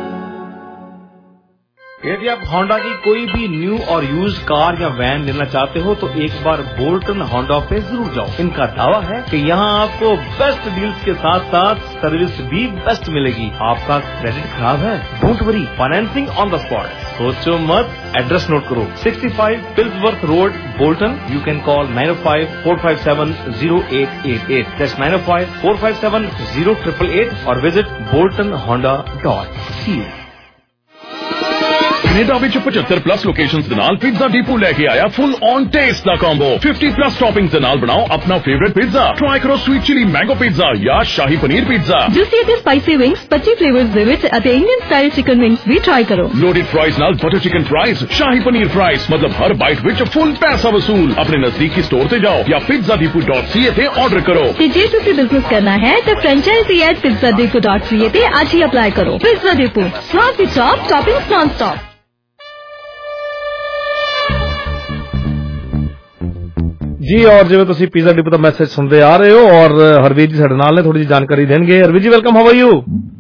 यदि आप होंडा की कोई भी न्यू और यूज्ड कार या वैन लेना चाहते हो तो एक बार बोल्टन होंडा पे जरूर जाओ। इनका दावा है कि यहाँ आपको बेस्ट डील्स के साथ साथ सर्विस भी बेस्ट मिलेगी। आपका क्रेडिट खराब है, don't worry, financing on the spot. सोचो मत, एड्रेस नोट करो, 65 Pilsworth road, Bolton. You can call 905-457-0888। That's 905-457-0888 और विजिट boltonhonda.ca। कनेडा ਵਿੱਚ 75+ ਲੋਕੇਸ਼ਨਸ ਦੇ ਨਾਲ ਪੀਜ਼ਾ ਡੀਪੂ ਲੈ ਕੇ ਆਇਆ ਫੁੱਲ ਔਨ ਟੇਸਟ ਦਾ ਕੰਬੋ। 50+ ਟੌਪਿੰਗਸ ਦੇ ਨਾਲ ਬਣਾਓ ਆਪਣਾ ਫੇਵਰਿਟ ਪੀਜ਼ਾ। ਟਰਾਈ ਕਰੋ ਸਵੀਟ ਚਿਲੀ ਮੈਂਗੋ ਪੀਜ਼ਾ ਜਾਂ ਸ਼ਾਹੀ ਪਨੀਰ ਪੀਜ਼ਾ। ਜੂਸੀ ਅਤੇ ਸਪਾਈਸੀ ਵਿੰਗਸ 25 ਫਲੇਵਰਸ ਦੇ ਵਿੱਚ ਅਤੇ ਇੰਡੀਅਨ ਸਟਾਈਲ ਚਿਕਨ ਵਿੰਗਸ ਵੀ ਟਰਾਈ ਕਰੋ। ਲੋਡਡ ਫਰਾਈਜ਼ ਨਾਲ ਬਟਰ ਚਿਕਨ ਫਰਾਈਜ਼, ਸ਼ਾਹੀ ਪਨੀਰ ਫਰਾਈਜ਼, ਮਤਲਬ ਹਰ ਬਾਈਟ ਵਿੱਚ ਫੁੱਲ ਪੈਸਾ ਵਸੂਲ। ਆਪਣੇ ਨਜ਼ਦੀਕੀ ਸਟੋਰ ਤੇ ਜਾਓ ਜਾਂ pizzadepot.ca ਤੇ ਆਰਡਰ ਕਰੋ। ਤੇ ਜੇ ਤੁਸੀਂ ਬਿਜ਼ਨਸ ਕਰਨਾ ਹੈ ਤਾਂ franchisee@pizzadepot.ca ਤੇ ਅੱਜ ਹੀ ਅਪਲਾਈ ਕਰੋ। ਪਿਜ਼ਾ ਡੇਪੋ, ਸਵਾਦ ਦੀ ਟੌਪ, ਟੌਪਿੰਗਸ ਨॉन स्टॉप। जी, और जिवें तुसीं पिज़्ज़ा डिपो दा मैसेज सुनते आ रहे हो और हरवीर जी साडे नाल ने थोड़ी जी जानकारी देंगे। Harveer ji welcome, how are you?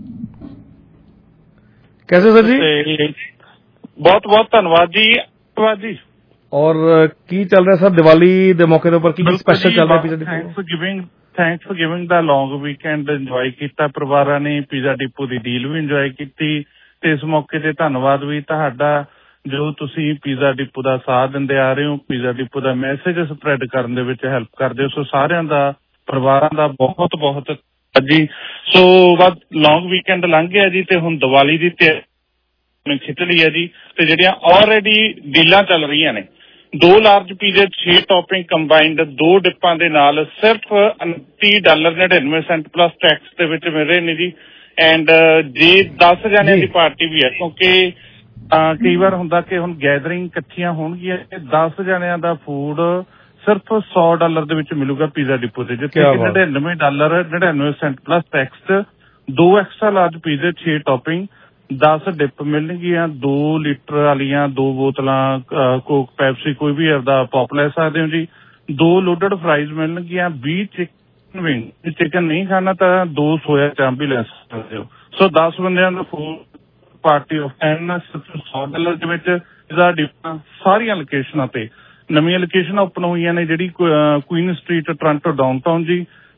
कैसे सर जी? बहुत बहुत धन्यवाद जी। और की चल रहा है सर दिवाली दे मौके दे उपर की स्पेशल चल रहा है pizza depot? Thanks for giving the long weekend enjoy किया परिवारां ने। पिज़्ज़ा डिपो दी डील भी इंजॉय की ते इस मौके ते धन्यवाद भी तुहाडा जो तुसी पिज़्ज़ा डिपो का साथ दिंदे आ रहे हो, पिज़्ज़ा डिपो का मैसेज स्प्रैड करने दे विच हेल्प करदे हो। सो सारिआं दा परिवारां दा बहुत बहुत जी। सो बाद लॉन्ग वीकेंड लंघ गया जी ते हुण दिवाली दी तैयारी खिच ली है जी। ते जिहड़ियां ऑलरेडी डीलां चल रहीआं ने, 2 लार्ज पिज़्ज़े 6 टॉपिंग कंबाइंड 2 डिप्पां दे नाल सिर्फ $29.99 प्लस टैक्स दे विच मिल रहे ने जी। एंड जे 10 जणिਆਂ ਦੀ पार्टी भी है, क्योंकि कई बार हुंदा कि हुण गैदरिंग इकट्ठियां होणगीਆਂ, 10 जणिਆਂ ਦਾ फूड सिर्फ $100 ਦੇ ਵਿੱਚ ਮਿਲੂਗਾ पिज़्ज़ा डिपो ਤੇ, ਜਿੱਥੇ ਕਿ $99.99 प्लस टैक्स 2 एक्स्ट्रा लार्ज पिज़्ज़े 6 टॉपिंग 10 डिप मिलणगीਆਂ, 2 लीटर वालियां 2 बोतलां कोक पैप्सी कोई भी आपदा पॉप ले सकते हो जी। 2 लोडेड फ्राइज मिलणगीਆਂ, 20 चिकन विंग, चिकन नहीं खाना तो 2 सोया चांप भी ले सकते हो। सो 10 बंदिਆਂ ਦਾ फूड पार्टी ऑफ 10 $100 ਦੇ ਵਿੱਚ पिज़्ज़ा डिपो ਸਾਰੀਆਂ ਲੋਕੇਸ਼ਨਾਂ ਤੇ। ਨਵੀਆਂ ਲੋਕੇਸ਼ਨਾਂ ਓਪਨ ਹੋਈਆਂ ਨੇ, ਜਿਹੜੀ ਕੁਈਨ ਸਟਰੀਟ ਟੋਰਾਂਟੋ ਡਾਊਨਟਾਊਨ ਜੀ,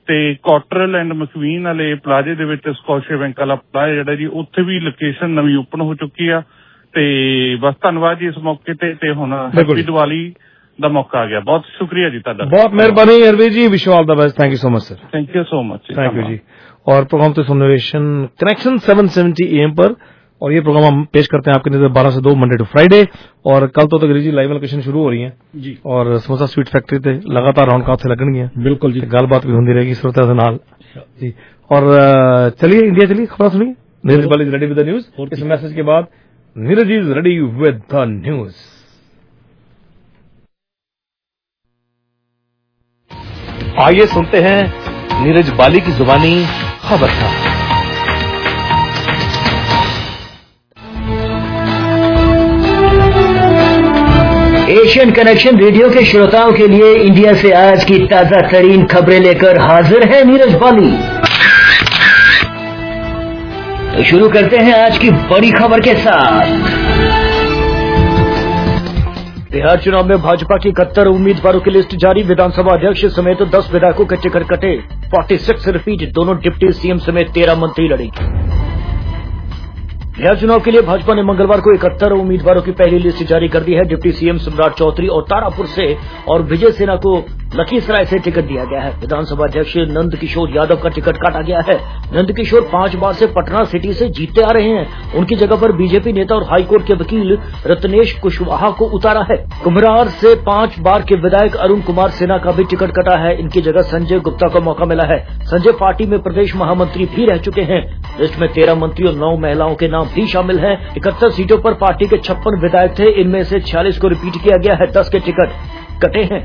ਤੇ ਕਾਟਰਲ ਐਂਡ ਮਕਵੀਨ ਵਾਲੇ ਪਲਾਜ਼ੇ ਦੇ ਵਿੱਚ ਸਕੋਸ਼ੀਆ ਬੈਂਕ ਵਾਲਾ ਪਲਾਜ਼ਾ ਜਿਹੜਾ ਜੀ ਉੱਥੇ ਵੀ ਲੋਕੇਸ਼ਨ ਨਵੀਂ ਓਪਨ ਹੋ ਚੁੱਕੀ ਆ। ਤੇ ਬਸ ਧੰਨਵਾਦ ਜੀ ਇਸ ਮੌਕੇ ਤੇ ਹੁਣ ਹੈਪੀ ਦੀਵਾਲੀ ਦਾ ਮੌਕਾ ਆ ਗਿਆ। ਬਹੁਤ ਸ਼ੁਕਰੀਆ ਜੀ ਤੁਹਾਡਾ। बहुत मेहरबानी Arvind ji, wish you all the best. Thank you so much sir. Thank you so much. Thank you जी। और प्रोग्राम तो सुनोवेशन कनेक्शन 770 AM पर, और ये प्रोग्राम हम पेश करते हैं आपके लिए 12 से 2 मंडे टू फ्राइडे। और कल तो अंग्रेजी लाइव लोकेशन शुरू हो रही है जी, और समोसा स्वीट फैक्ट्री ते लगातार राउंड काउंट से लगन बिल्कुल जी, गलबात भी होती रहेगी श्रोता से नाल जी। और चलिए इंडिया चलिए खबर सुनिए। Neeraj Bali is ready with the news. इस मैसेज के बाद Neeraj is ready with the news. आइए सुनते हैं नीरज बाली की जुबानी खबर का। एशियन कनेक्शन रेडियो के श्रोताओं के लिए इंडिया से आज की ताजा तरीन खबरें लेकर हाजिर है नीरज बाली। तो शुरू करते हैं आज की बड़ी खबर के साथ। बिहार चुनाव में भाजपा की 71 उम्मीदवारों की लिस्ट जारी। विधानसभा अध्यक्ष समेत 10 विधायकों के टिकट कटे। 46 रिपीट, दोनों डिप्टी सीएम समेत 13 मंत्री लड़ेंगे। बिहार चुनाव के लिए भाजपा ने मंगलवार को 71 उम्मीदवारों की पहली लिस्ट जारी कर दी है। डिप्टी सीएम सम्राट चौधरी और तारापुर से और विजय सेना को लखीसराय से टिकट दिया गया है। विधानसभा अध्यक्ष नंद किशोर यादव का टिकट काटा गया है। नंद किशोर 5 बार से पटना सिटी से जीतते आ रहे हैं। उनकी जगह पर बीजेपी नेता और हाईकोर्ट के वकील रत्नेश कुशवाहा को उतारा है। कुम्हरार से 5 बार के विधायक अरुण कुमार सिन्हा का भी टिकट कटा है। इनकी जगह संजय गुप्ता को मौका मिला है। संजय पार्टी में प्रदेश महामंत्री भी रह चुके हैं। लिस्ट में 13 मंत्री और 9 महिलाओं के नाम भी शामिल हैं। 71 सीटों पर पार्टी के 56 विधायक थे। इनमें से 46 को रिपीट किया गया है। 10 के टिकट कटे हैं।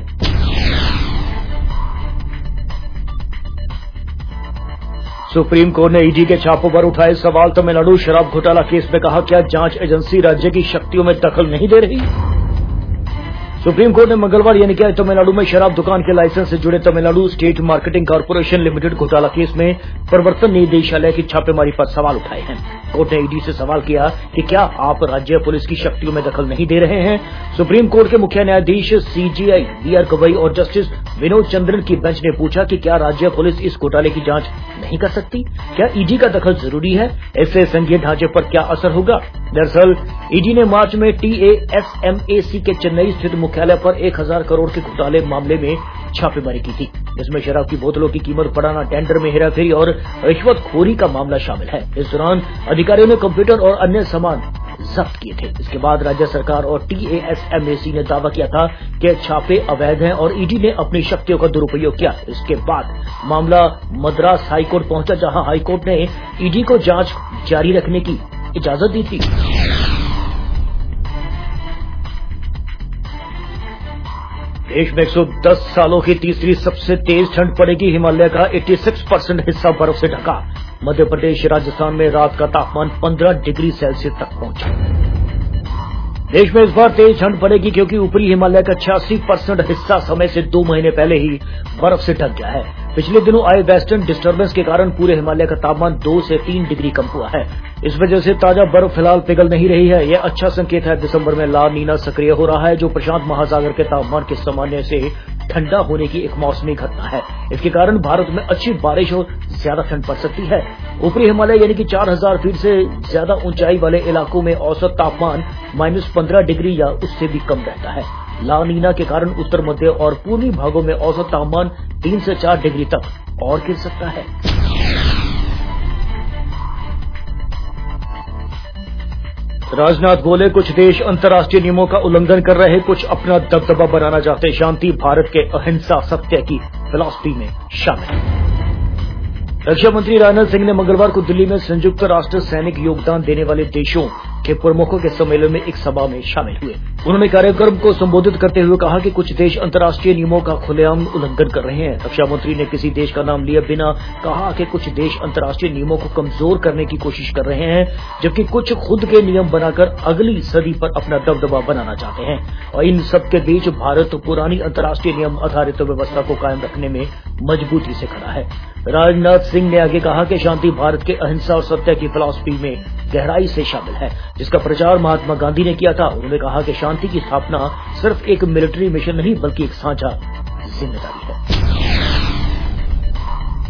सुप्रीम कोर्ट ने ईडी के छापों पर उठाए सवाल। तमिलनाडु शराब घोटाला केस में कहा, क्या जांच एजेंसी राज्य की शक्तियों में दखल नहीं दे रही? सुप्रीम कोर्ट ने मंगलवार यानी कि तमिलनाडु में शराब दुकान के लाइसेंस से जुड़े Tamil Nadu state marketing corporation limited घोटाला केस में प्रवर्तन निदेशालय की छापेमारी पर सवाल उठाए हैं। कोर्ट ने ईडी से सवाल किया कि क्या आप राज्य पुलिस की शक्तियों में दखल नहीं दे रहे हैं? सुप्रीम कोर्ट के मुख्य न्यायाधीश सीजेआई बीआर गवई और जस्टिस विनोद चंद्रन की बेंच ने पूछा कि क्या राज्य पुलिस इस घोटाले की जांच नहीं कर सकती? क्या ईडी का दखल जरूरी है? इससे संघीय ढांचे पर क्या असर होगा? दरअसल ईडी ने मार्च में टीएएसएमएसी के चेन्नई स्थित मुख्यालय पर 1000 करोड़ के घोटाले मामले में छापेमारी की थी, जिसमें शराब की बोतलों की कीमत बढ़ाना, टेंडर में हेराफेरी और रिश्वतखोरी का मामला शामिल है। इस दौरान अधिकारियों ने कंप्यूटर और अन्य सामान जब्त किए थे। इसके बाद राज्य सरकार और टीएएसएमएसी ने दावा किया था कि छापे अवैध हैं और ईडी ने अपनी शक्तियों का दुरुपयोग किया। इसके बाद मामला मद्रास हाईकोर्ट पहुंचा, जहां हाईकोर्ट ने ईडी को जांच जारी रखने की इजाजत दी थी। देश में 110 सालों की तीसरी सबसे तेज ठंड पड़ेगी। हिमालय का 86% हिस्सा बर्फ से ढका। मध्य प्रदेश, राजस्थान में रात का तापमान 15 डिग्री सेल्सियस तक पहुंचा। देश में इस बार तेज ठंड पड़ेगी क्योंकि ऊपरी हिमालय का 86% हिस्सा समय से 2 महीने पहले ही बर्फ से ढक गया है। पिछले दिनों आए वेस्टर्न डिस्टर्बेंस के कारण पूरे हिमालय का तापमान 2 से 3 डिग्री कम हुआ है। इस वजह से ताजा बर्फ फिलहाल पिघल नहीं रही है। यह अच्छा संकेत है। दिसंबर में ला नीना सक्रिय हो रहा है, जो प्रशांत महासागर के तापमान के सामान्य से ठंडा होने की एक मौसमी घटना है। इसके कारण भारत में अच्छी बारिश और ज्यादा ठंड पड़ सकती है। ऊपरी हिमालय यानी कि 4000 फीट से ज्यादा ऊंचाई वाले इलाकों में औसत तापमान -15 डिग्री या उससे भी कम रहता है। ला नीना के कारण उत्तर मध्य और पूर्वी भागों में औसत तापमान 3 से 4 डिग्री तक और गिर सकता है। राजनाथ बोले, कुछ देश अंतर्राष्ट्रीय नियमों का उल्लंघन कर रहे, कुछ अपना दबदबा बनाना चाहते। शांति भारत के अहिंसा सत्य की फिलॉसफी में शामिल। रक्षा मंत्री राजनाथ सिंह ने मंगलवार को दिल्ली में संयुक्त राष्ट्र सैनिक योगदान देने वाले देशों के प्रमुखों के सम्मेलन में एक सभा में शामिल हुए। उन्होंने कार्यक्रम को संबोधित करते हुए कहा कि कुछ देश अंतर्राष्ट्रीय नियमों का खुलेआम उल्लंघन कर रहे हैं। रक्षा मंत्री ने किसी देश का नाम लिए बिना कहा कि कुछ देश अंतर्राष्ट्रीय नियमों को कमजोर करने की कोशिश कर रहे हैं, जबकि कुछ खुद के नियम बनाकर अगली सदी पर अपना दबदबा बनाना चाहते हैं। और इन सब के बीच भारत पुरानी अंतर्राष्ट्रीय नियम आधारित व्यवस्था को कायम रखने में मजबूती से खड़ा है। राजनाथ सिंह ने आगे कहा कि शांति भारत के अहिंसा और सत्य की फिलॉसफी में गहराई से शामिल है, जिसका प्रचार महात्मा गांधी ने किया था। उन्होंने कहा कि शांति की स्थापना सिर्फ एक मिलिट्री मिशन नहीं बल्कि एक साझा जिम्मेदारी है।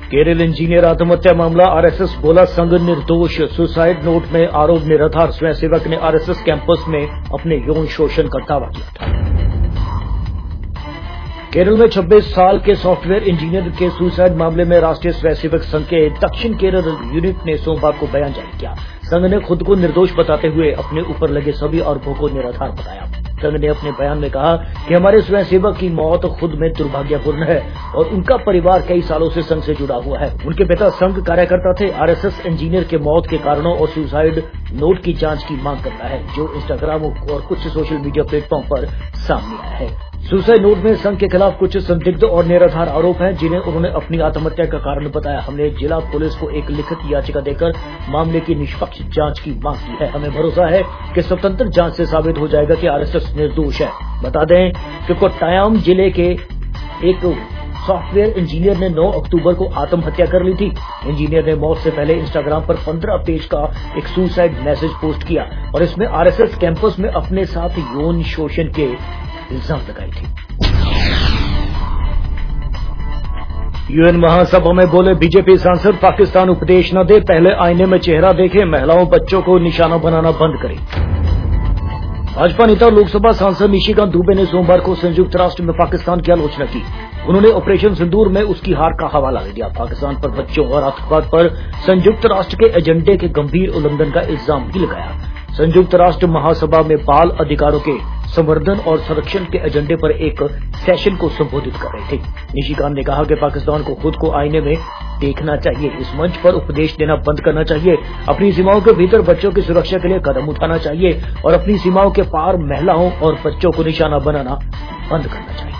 केरल इंजीनियर आत्महत्या मामला, आरएसएस बोला संघ निर्दोष, सुसाइड नोट में आरोप निराधार, स्वयंसेवक ने आरएसएस कैंपस में अपने यौन शोषण का दावा किया था। केरल में 26 साल के सॉफ्टवेयर इंजीनियर के सुसाइड मामले में राष्ट्रीय स्वयंसेवक संघ के दक्षिण केरल यूनिट ने सोमवार को बयान जारी किया। संघ ने खुद को निर्दोष बताते हुए अपने ऊपर लगे सभी आरोपों को निराधार बताया। संघ ने अपने बयान में कहा कि हमारे स्वयंसेवक की मौत खुद में दुर्भाग्यपूर्ण है और उनका परिवार कई सालों से संघ से जुड़ा हुआ है। उनके पिता संघ कार्यकर्ता थे। आरएसएस इंजीनियर के मौत के कारणों और सुसाइड नोट की जांच की मांग करता है, जो इंस्टाग्राम और कुछ सोशल मीडिया प्लेटफॉर्म पर सामने आया है। सुसाइड नोट में संघ के खिलाफ कुछ संदिग्ध और निराधार आरोप हैं, जिन्हें उन्होंने अपनी आत्महत्या का कारण बताया। हमने जिला पुलिस को एक लिखित याचिका देकर मामले की निष्पक्ष जांच की मांग की है। हमें भरोसा है कि स्वतंत्र जांच से साबित हो जाएगा कि आरएसएस निर्दोष है। बता दें कि कोट्टायम जिले के एक सॉफ्टवेयर इंजीनियर ने 9 अक्टूबर को आत्महत्या कर ली थी। इंजीनियर ने मौत से पहले इंस्टाग्राम पर 15 पेज का एक सुसाइड मैसेज पोस्ट किया और इसमें आरएसएस कैंपस में अपने साथ यौन शोषण के इल्जाम लगाए थे। यूएन महासभा में बोले बीजेपी सांसद, पाकिस्तान उपदेश न दे, पहले आईने में चेहरा देखे, महिलाओं बच्चों को निशाना बनाना बंद करें। भाजपा नेता और लोकसभा सांसद निशिकांत दुबे ने सोमवार को संयुक्त राष्ट्र में पाकिस्तान की आलोचना की। उन्होंने ऑपरेशन सिंदूर में उसकी हार का हवाला दे दिया। पाकिस्तान पर बच्चों और आतंकवाद पर संयुक्त राष्ट्र के एजेंडे के गंभीर उल्लंघन का इल्जाम भी लगाया। संयुक्त राष्ट्र महासभा में बाल अधिकारों के संवर्धन और संरक्षण के एजेंडे पर एक सेशन को संबोधित कर रहे थे। निशिकांत ने कहा कि पाकिस्तान को खुद को आईने में देखना चाहिए, इस मंच पर उपदेश देना बंद करना चाहिए, अपनी सीमाओं के भीतर बच्चों की सुरक्षा के लिए कदम उठाना चाहिए और अपनी सीमाओं के पार महिलाओं और बच्चों को निशाना बनाना बंद करना चाहिए।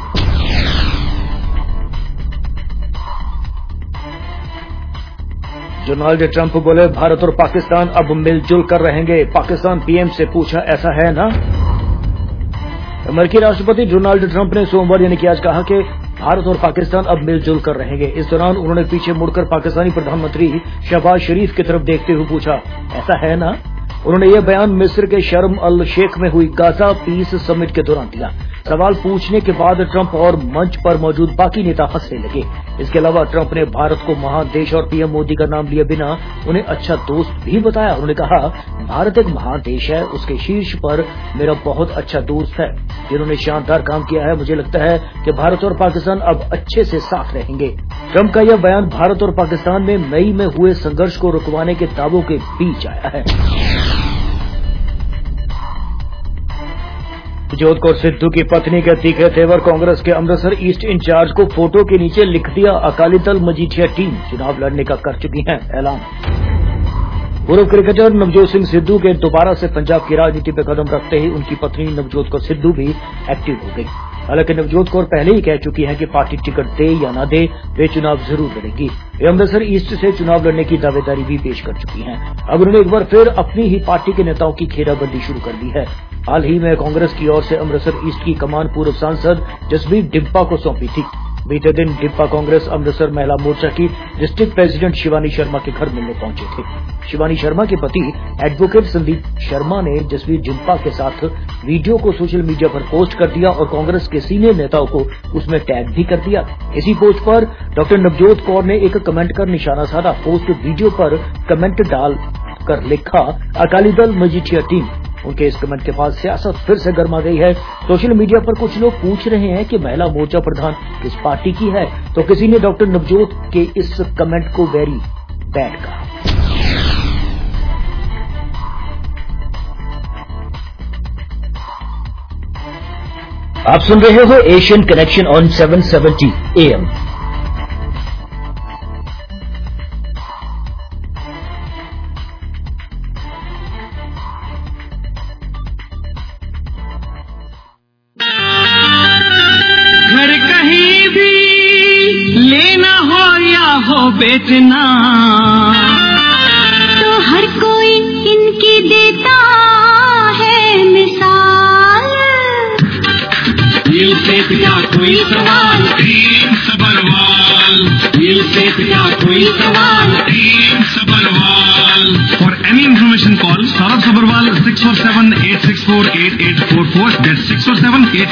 डोनाल्ड ट्रंप बोले भारत और पाकिस्तान अब मिलजुल कर रहेंगे। पाकिस्तान पीएम से पूछा, ऐसा है ना? अमेरिकी राष्ट्रपति डोनाल्ड ट्रंप ने सोमवार यानी कि आज कहा कि भारत और पाकिस्तान अब मिलजुल कर रहेंगे। इस दौरान उन्होंने पीछे मुड़कर पाकिस्तानी प्रधानमंत्री शहबाज शरीफ की तरफ देखते हुए पूछा, ऐसा है ना? उन्होंने यह बयान मिस्र के शर्म अल शेख में हुई गाजा पीस समिट के दौरान दिया। सवाल पूछने के बाद ट्रंप और मंच पर मौजूद बाकी नेता हंसने लगे। इसके अलावा ट्रंप ने भारत को महान देश और पीएम मोदी का नाम लिए बिना उन्हें अच्छा दोस्त भी बताया। उन्होंने कहा, भारत एक महान देश है, उसके शीर्ष पर मेरा बहुत अच्छा दोस्त है जिन्होंने शानदार काम किया है। मुझे लगता है कि भारत और पाकिस्तान अब अच्छे से साथ रहेंगे। ट्रंप का यह बयान भारत और पाकिस्तान में मई में हुए संघर्ष को रुकवाने के दावों के बीच आया है। नवजोत कौर सिद्धू की पत्नी के तीखे तेवर, कांग्रेस के अमृतसर ईस्ट इंचार्ज को फोटो के नीचे लिख दिया, अकाली दल मजीठिया टीम चुनाव लड़ने का कर चुकी है ऐलान। पूर्व क्रिकेटर नवजोत सिंह सिद्धू के दोबारा से पंजाब की राजनीति पर कदम रखते ही उनकी पत्नी नवजोत कौर सिद्धू भी एक्टिव हो गई। हालांकि नवजोत कौर पहले ही कह चुकी है कि पार्टी टिकट दे या न दे, वे चुनाव जरूर लड़ेंगी। वे अमृतसर ईस्ट से चुनाव लड़ने की दावेदारी भी पेश कर चुकी हैं। अब उन्होंने एक बार फिर अपनी ही पार्टी के नेताओं की घेराबंदी शुरू कर दी है। हाल ही में कांग्रेस की ओर से अमृतसर ईस्ट की कमान पूर्व सांसद जसबीर डिम्पा को सौंपी थी। बीते दिन डिम्पा कांग्रेस अमृतसर महिला मोर्चा की डिस्ट्रिक्ट प्रेसिडेंट शिवानी शर्मा के घर मिलने पहुंचे थे। शिवानी शर्मा के पति एडवोकेट संदीप शर्मा ने जसबीर डिम्पा के साथ वीडियो को सोशल मीडिया पर पोस्ट कर दिया और कांग्रेस के सीनियर नेताओं को उसमें टैग भी कर दिया। इसी पोस्ट पर डॉक्टर नवजोत कौर ने एक कमेंट कर निशाना साधा। पोस्ट वीडियो पर कमेंट डाल कर लिखा, अकाली दल मजीठिया टीम। उनके इस कमेंट के बाद सियासत फिर से गर्मा गई है। सोशल मीडिया पर कुछ लोग पूछ रहे हैं कि महिला मोर्चा प्रधान किस पार्टी की है, तो किसी ने डॉक्टर नवजोत के इस कमेंट को वेरी बैड कहा। आप सुन रहे हो एशियन कनेक्शन ऑन 770 AM। बेचना तो हर कोई इनकी देता है मिसाल। दिल से क्या कोई सवाल, टीम सबरवाल। दिल से क्या कोई सवाल, team Sabharwal. For any information call Saurabh Sabharwal 647-864-8844. That's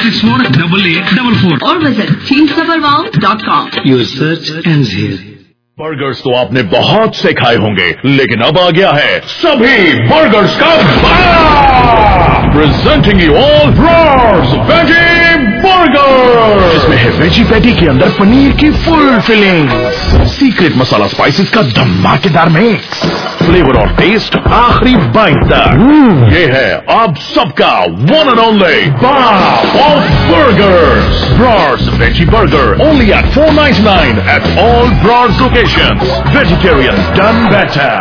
647-864-8844. Or visit teamsabharwal.com. Your search ends here. Burgers तो आपने बहुत से खाए होंगे, लेकिन अब आ गया है सभी बर्गर्स का presenting you all Brod's veggie burger. इसमें है वेजी पैटी के अंदर पनीर की full filling, secret masala spices का धमाकेदार मिक्स, फ्लेवर और टेस्ट आखिरी बाइट तक। ये है आप सबका वन एंड ओनली बाप of burgers, broads veggie burger, only at $4.99 at all Brod's locations. Vegetarian done better.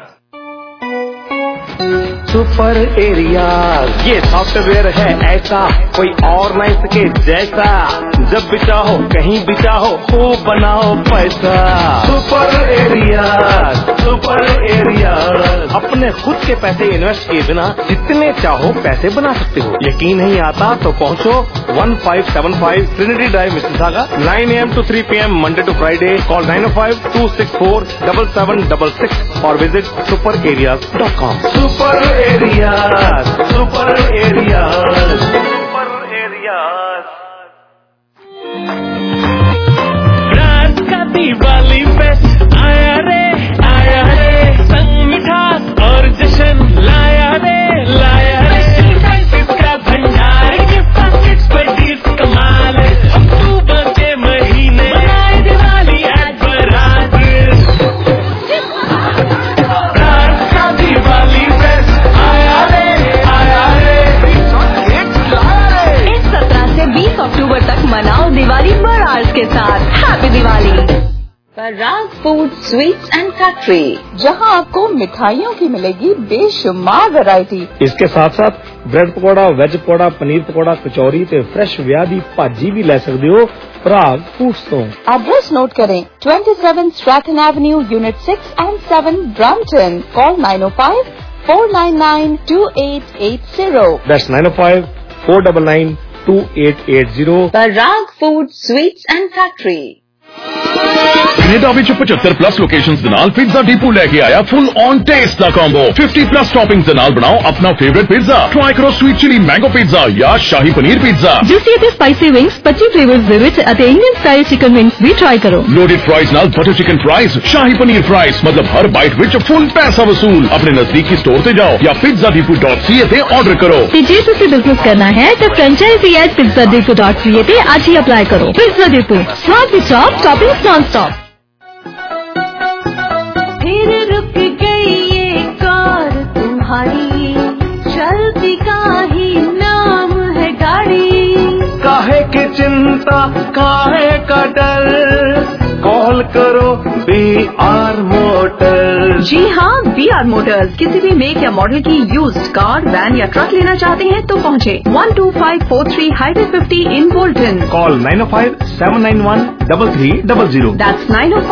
Super area ये सॉफ्टवेयर है ऐसा, कोई और नहीं सके जैसा, जब भी चाहो कहीं भी चाहो खूब बनाओ पैसा। सुपर एरिया, सुपर एरिया, अपने खुद के पैसे इन्वेस्ट किए बिना जितने चाहो पैसे बना सकते हो। यकीन नहीं आता तो पहुंचो 1575 Trinity Drive Mississauga, 9 AM to 3 PM Monday to Friday. Call 905-264-7766 or visit superareas.com. Super areas, super areas, super areas. रात का दिवाली फेस्ट आया रे, संग मिठास और जश्न लाया रे, इसका भंडार गिफ्ट पैकेट्स पर गिफ्ट कमाल है। अक्टूबर के महीने बनाए दिवाली एट बरात, रात का दिवाली फेस्ट आया रे। इस 17 से 20 अक्टूबर तक मनाओ दिवाली बरात के साथ। Happy Diwali. Parag food sweets and factory, जहां आपको मिठाइयों की मिलेगी बेशुमार वैरायटी। इसके साथ साथ ब्रेड पकौड़ा, वेज पकौड़ा, पनीर पकौड़ा, कचौरी ते फ्रेश विआह दी भाजी भी ले सकते हो पराग फूड्स तो। एड्रेस नोट करें, 27 Strathearn avenue, unit 6 and 7 Brampton. Call 905-499-2880। That's 905-499-2880। Parag food sweets and factory. Canada ਵਿੱਚ 75 प्लस लोकेशंस ਦੇ ਨਾਲ पिज्जा डिपो लेके आया फुल ऑन टेस्ट ਦਾ कॉम्बो। 50 प्लस टॉपिंग्स ਦੇ ਨਾਲ बनाओ अपना फेवरेट पिज्जा। ट्राई करो स्वीट चिली मैंगो पिज्जा या शाही पनीर पिज्जा। जूसी ਅਤੇ स्पाइसी विंग्स 25 फ्लेवर्स ਦੇ ਵਿੱਚ ਅਤੇ इंडियन स्टाइल चिकन विंग्स भी ट्राई करो। लोडेड फ्राइज ਨਾਲ बटर चिकन फ्राइज, शाही पनीर फ्राइज, मतलब हर बाइट ਵਿੱਚ फुल पैसा वसूल। अपने नजदीकी स्टोर से जाओ या pizzadepot.ca ਤੇ ऑर्डर करो। ਤੇ ਜੇ ਤੁਸੀਂ ਬਿਜ਼ਨਸ ਕਰਨਾ ਹੈ ਤਾਂ franchisee@pizzadepot.ca ਤੇ ਅੱਜ ਹੀ ਅਪਲਾਈ ਕਰੋ। पिज्जा डिपो, स्वाद की चॉप, टॉपिंग्स नॉन स्टॉप। फिर रुक गई ये कार तुम्हारी, चलती का ही नाम है गाड़ी। काहे की चिंता, काहे का डर, कॉल करो BR मोटर्स। जी हाँ, BR मोटर्स। किसी भी मेक या मॉडल की यूज्ड कार, वैन या ट्रक लेना चाहते हैं तो पहुँचे 12543 highway 50 in Bolton. Call 905-791-3300। That's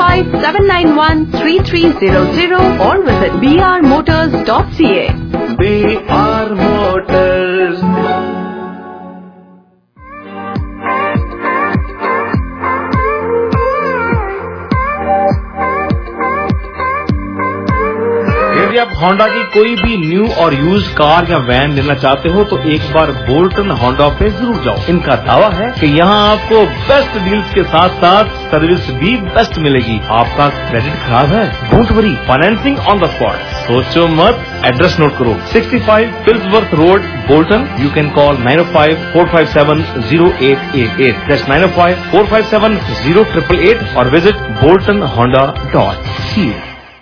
905-791-3300 or visit brmotors.ca. BR motors. यदि आप होंडा की कोई भी न्यू और यूज कार या वैन लेना चाहते हो तो एक बार बोल्टन होंडा पे जरूर जाओ। इनका दावा है कि यहाँ आपको बेस्ट डील्स के साथ साथ सर्विस भी बेस्ट मिलेगी। आपका क्रेडिट खराब है, don't worry, financing on the spot. सोचो मत, एड्रेस नोट करो, 65 Pilsworth road, Bolton. You can call 905-457-0888। That's 905-457-0888 और विजिट boltonhonda.ca।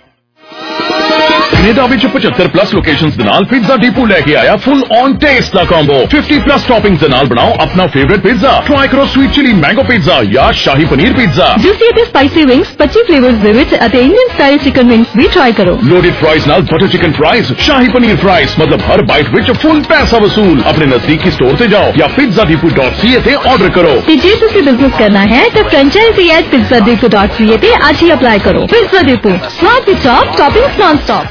कनेडा ਵਿੱਚ 75 प्लस लोकेशंस ਦੇ ਨਾਲ पिज्जा डिपो लेके आया फुल ऑन टेस्ट ਦਾ कॉम्बो। 50 प्लस टॉपिंग्स ਦੇ ਨਾਲ बनाओ अपना फेवरेट पिज्जा। ट्राई करो स्वीट चिली मैंगो पिज्जा या शाही पनीर पिज्जा। जूसी ਅਤੇ स्पाइसी विंग्स 25 फ्लेवर्स ਦੇ ਵਿੱਚ ਅਤੇ इंडियन स्टाइल चिकन विंग्स भी ट्राई करो। लोडेड फ्राइज ਨਾਲ बटर चिकन फ्राइज, शाही पनीर फ्राइज, मतलब हर बाइट ਵਿੱਚ फुल पैसा वसूल। अपने नजदीकी स्टोर से जाओ या pizzadepot.ca ਤੇ ऑर्डर करो। ਤੇ ਜੇ ਤੁਸੀਂ ਬਿਜ਼ਨਸ ਕਰਨਾ ਹੈ ਤਾਂ franchisee@pizzadepot.ca ਤੇ ਅੱਜ ਹੀ ਅਪਲਾਈ ਕਰੋ। पिज्जा डिपो, स्वाद की chop, toppings non stop.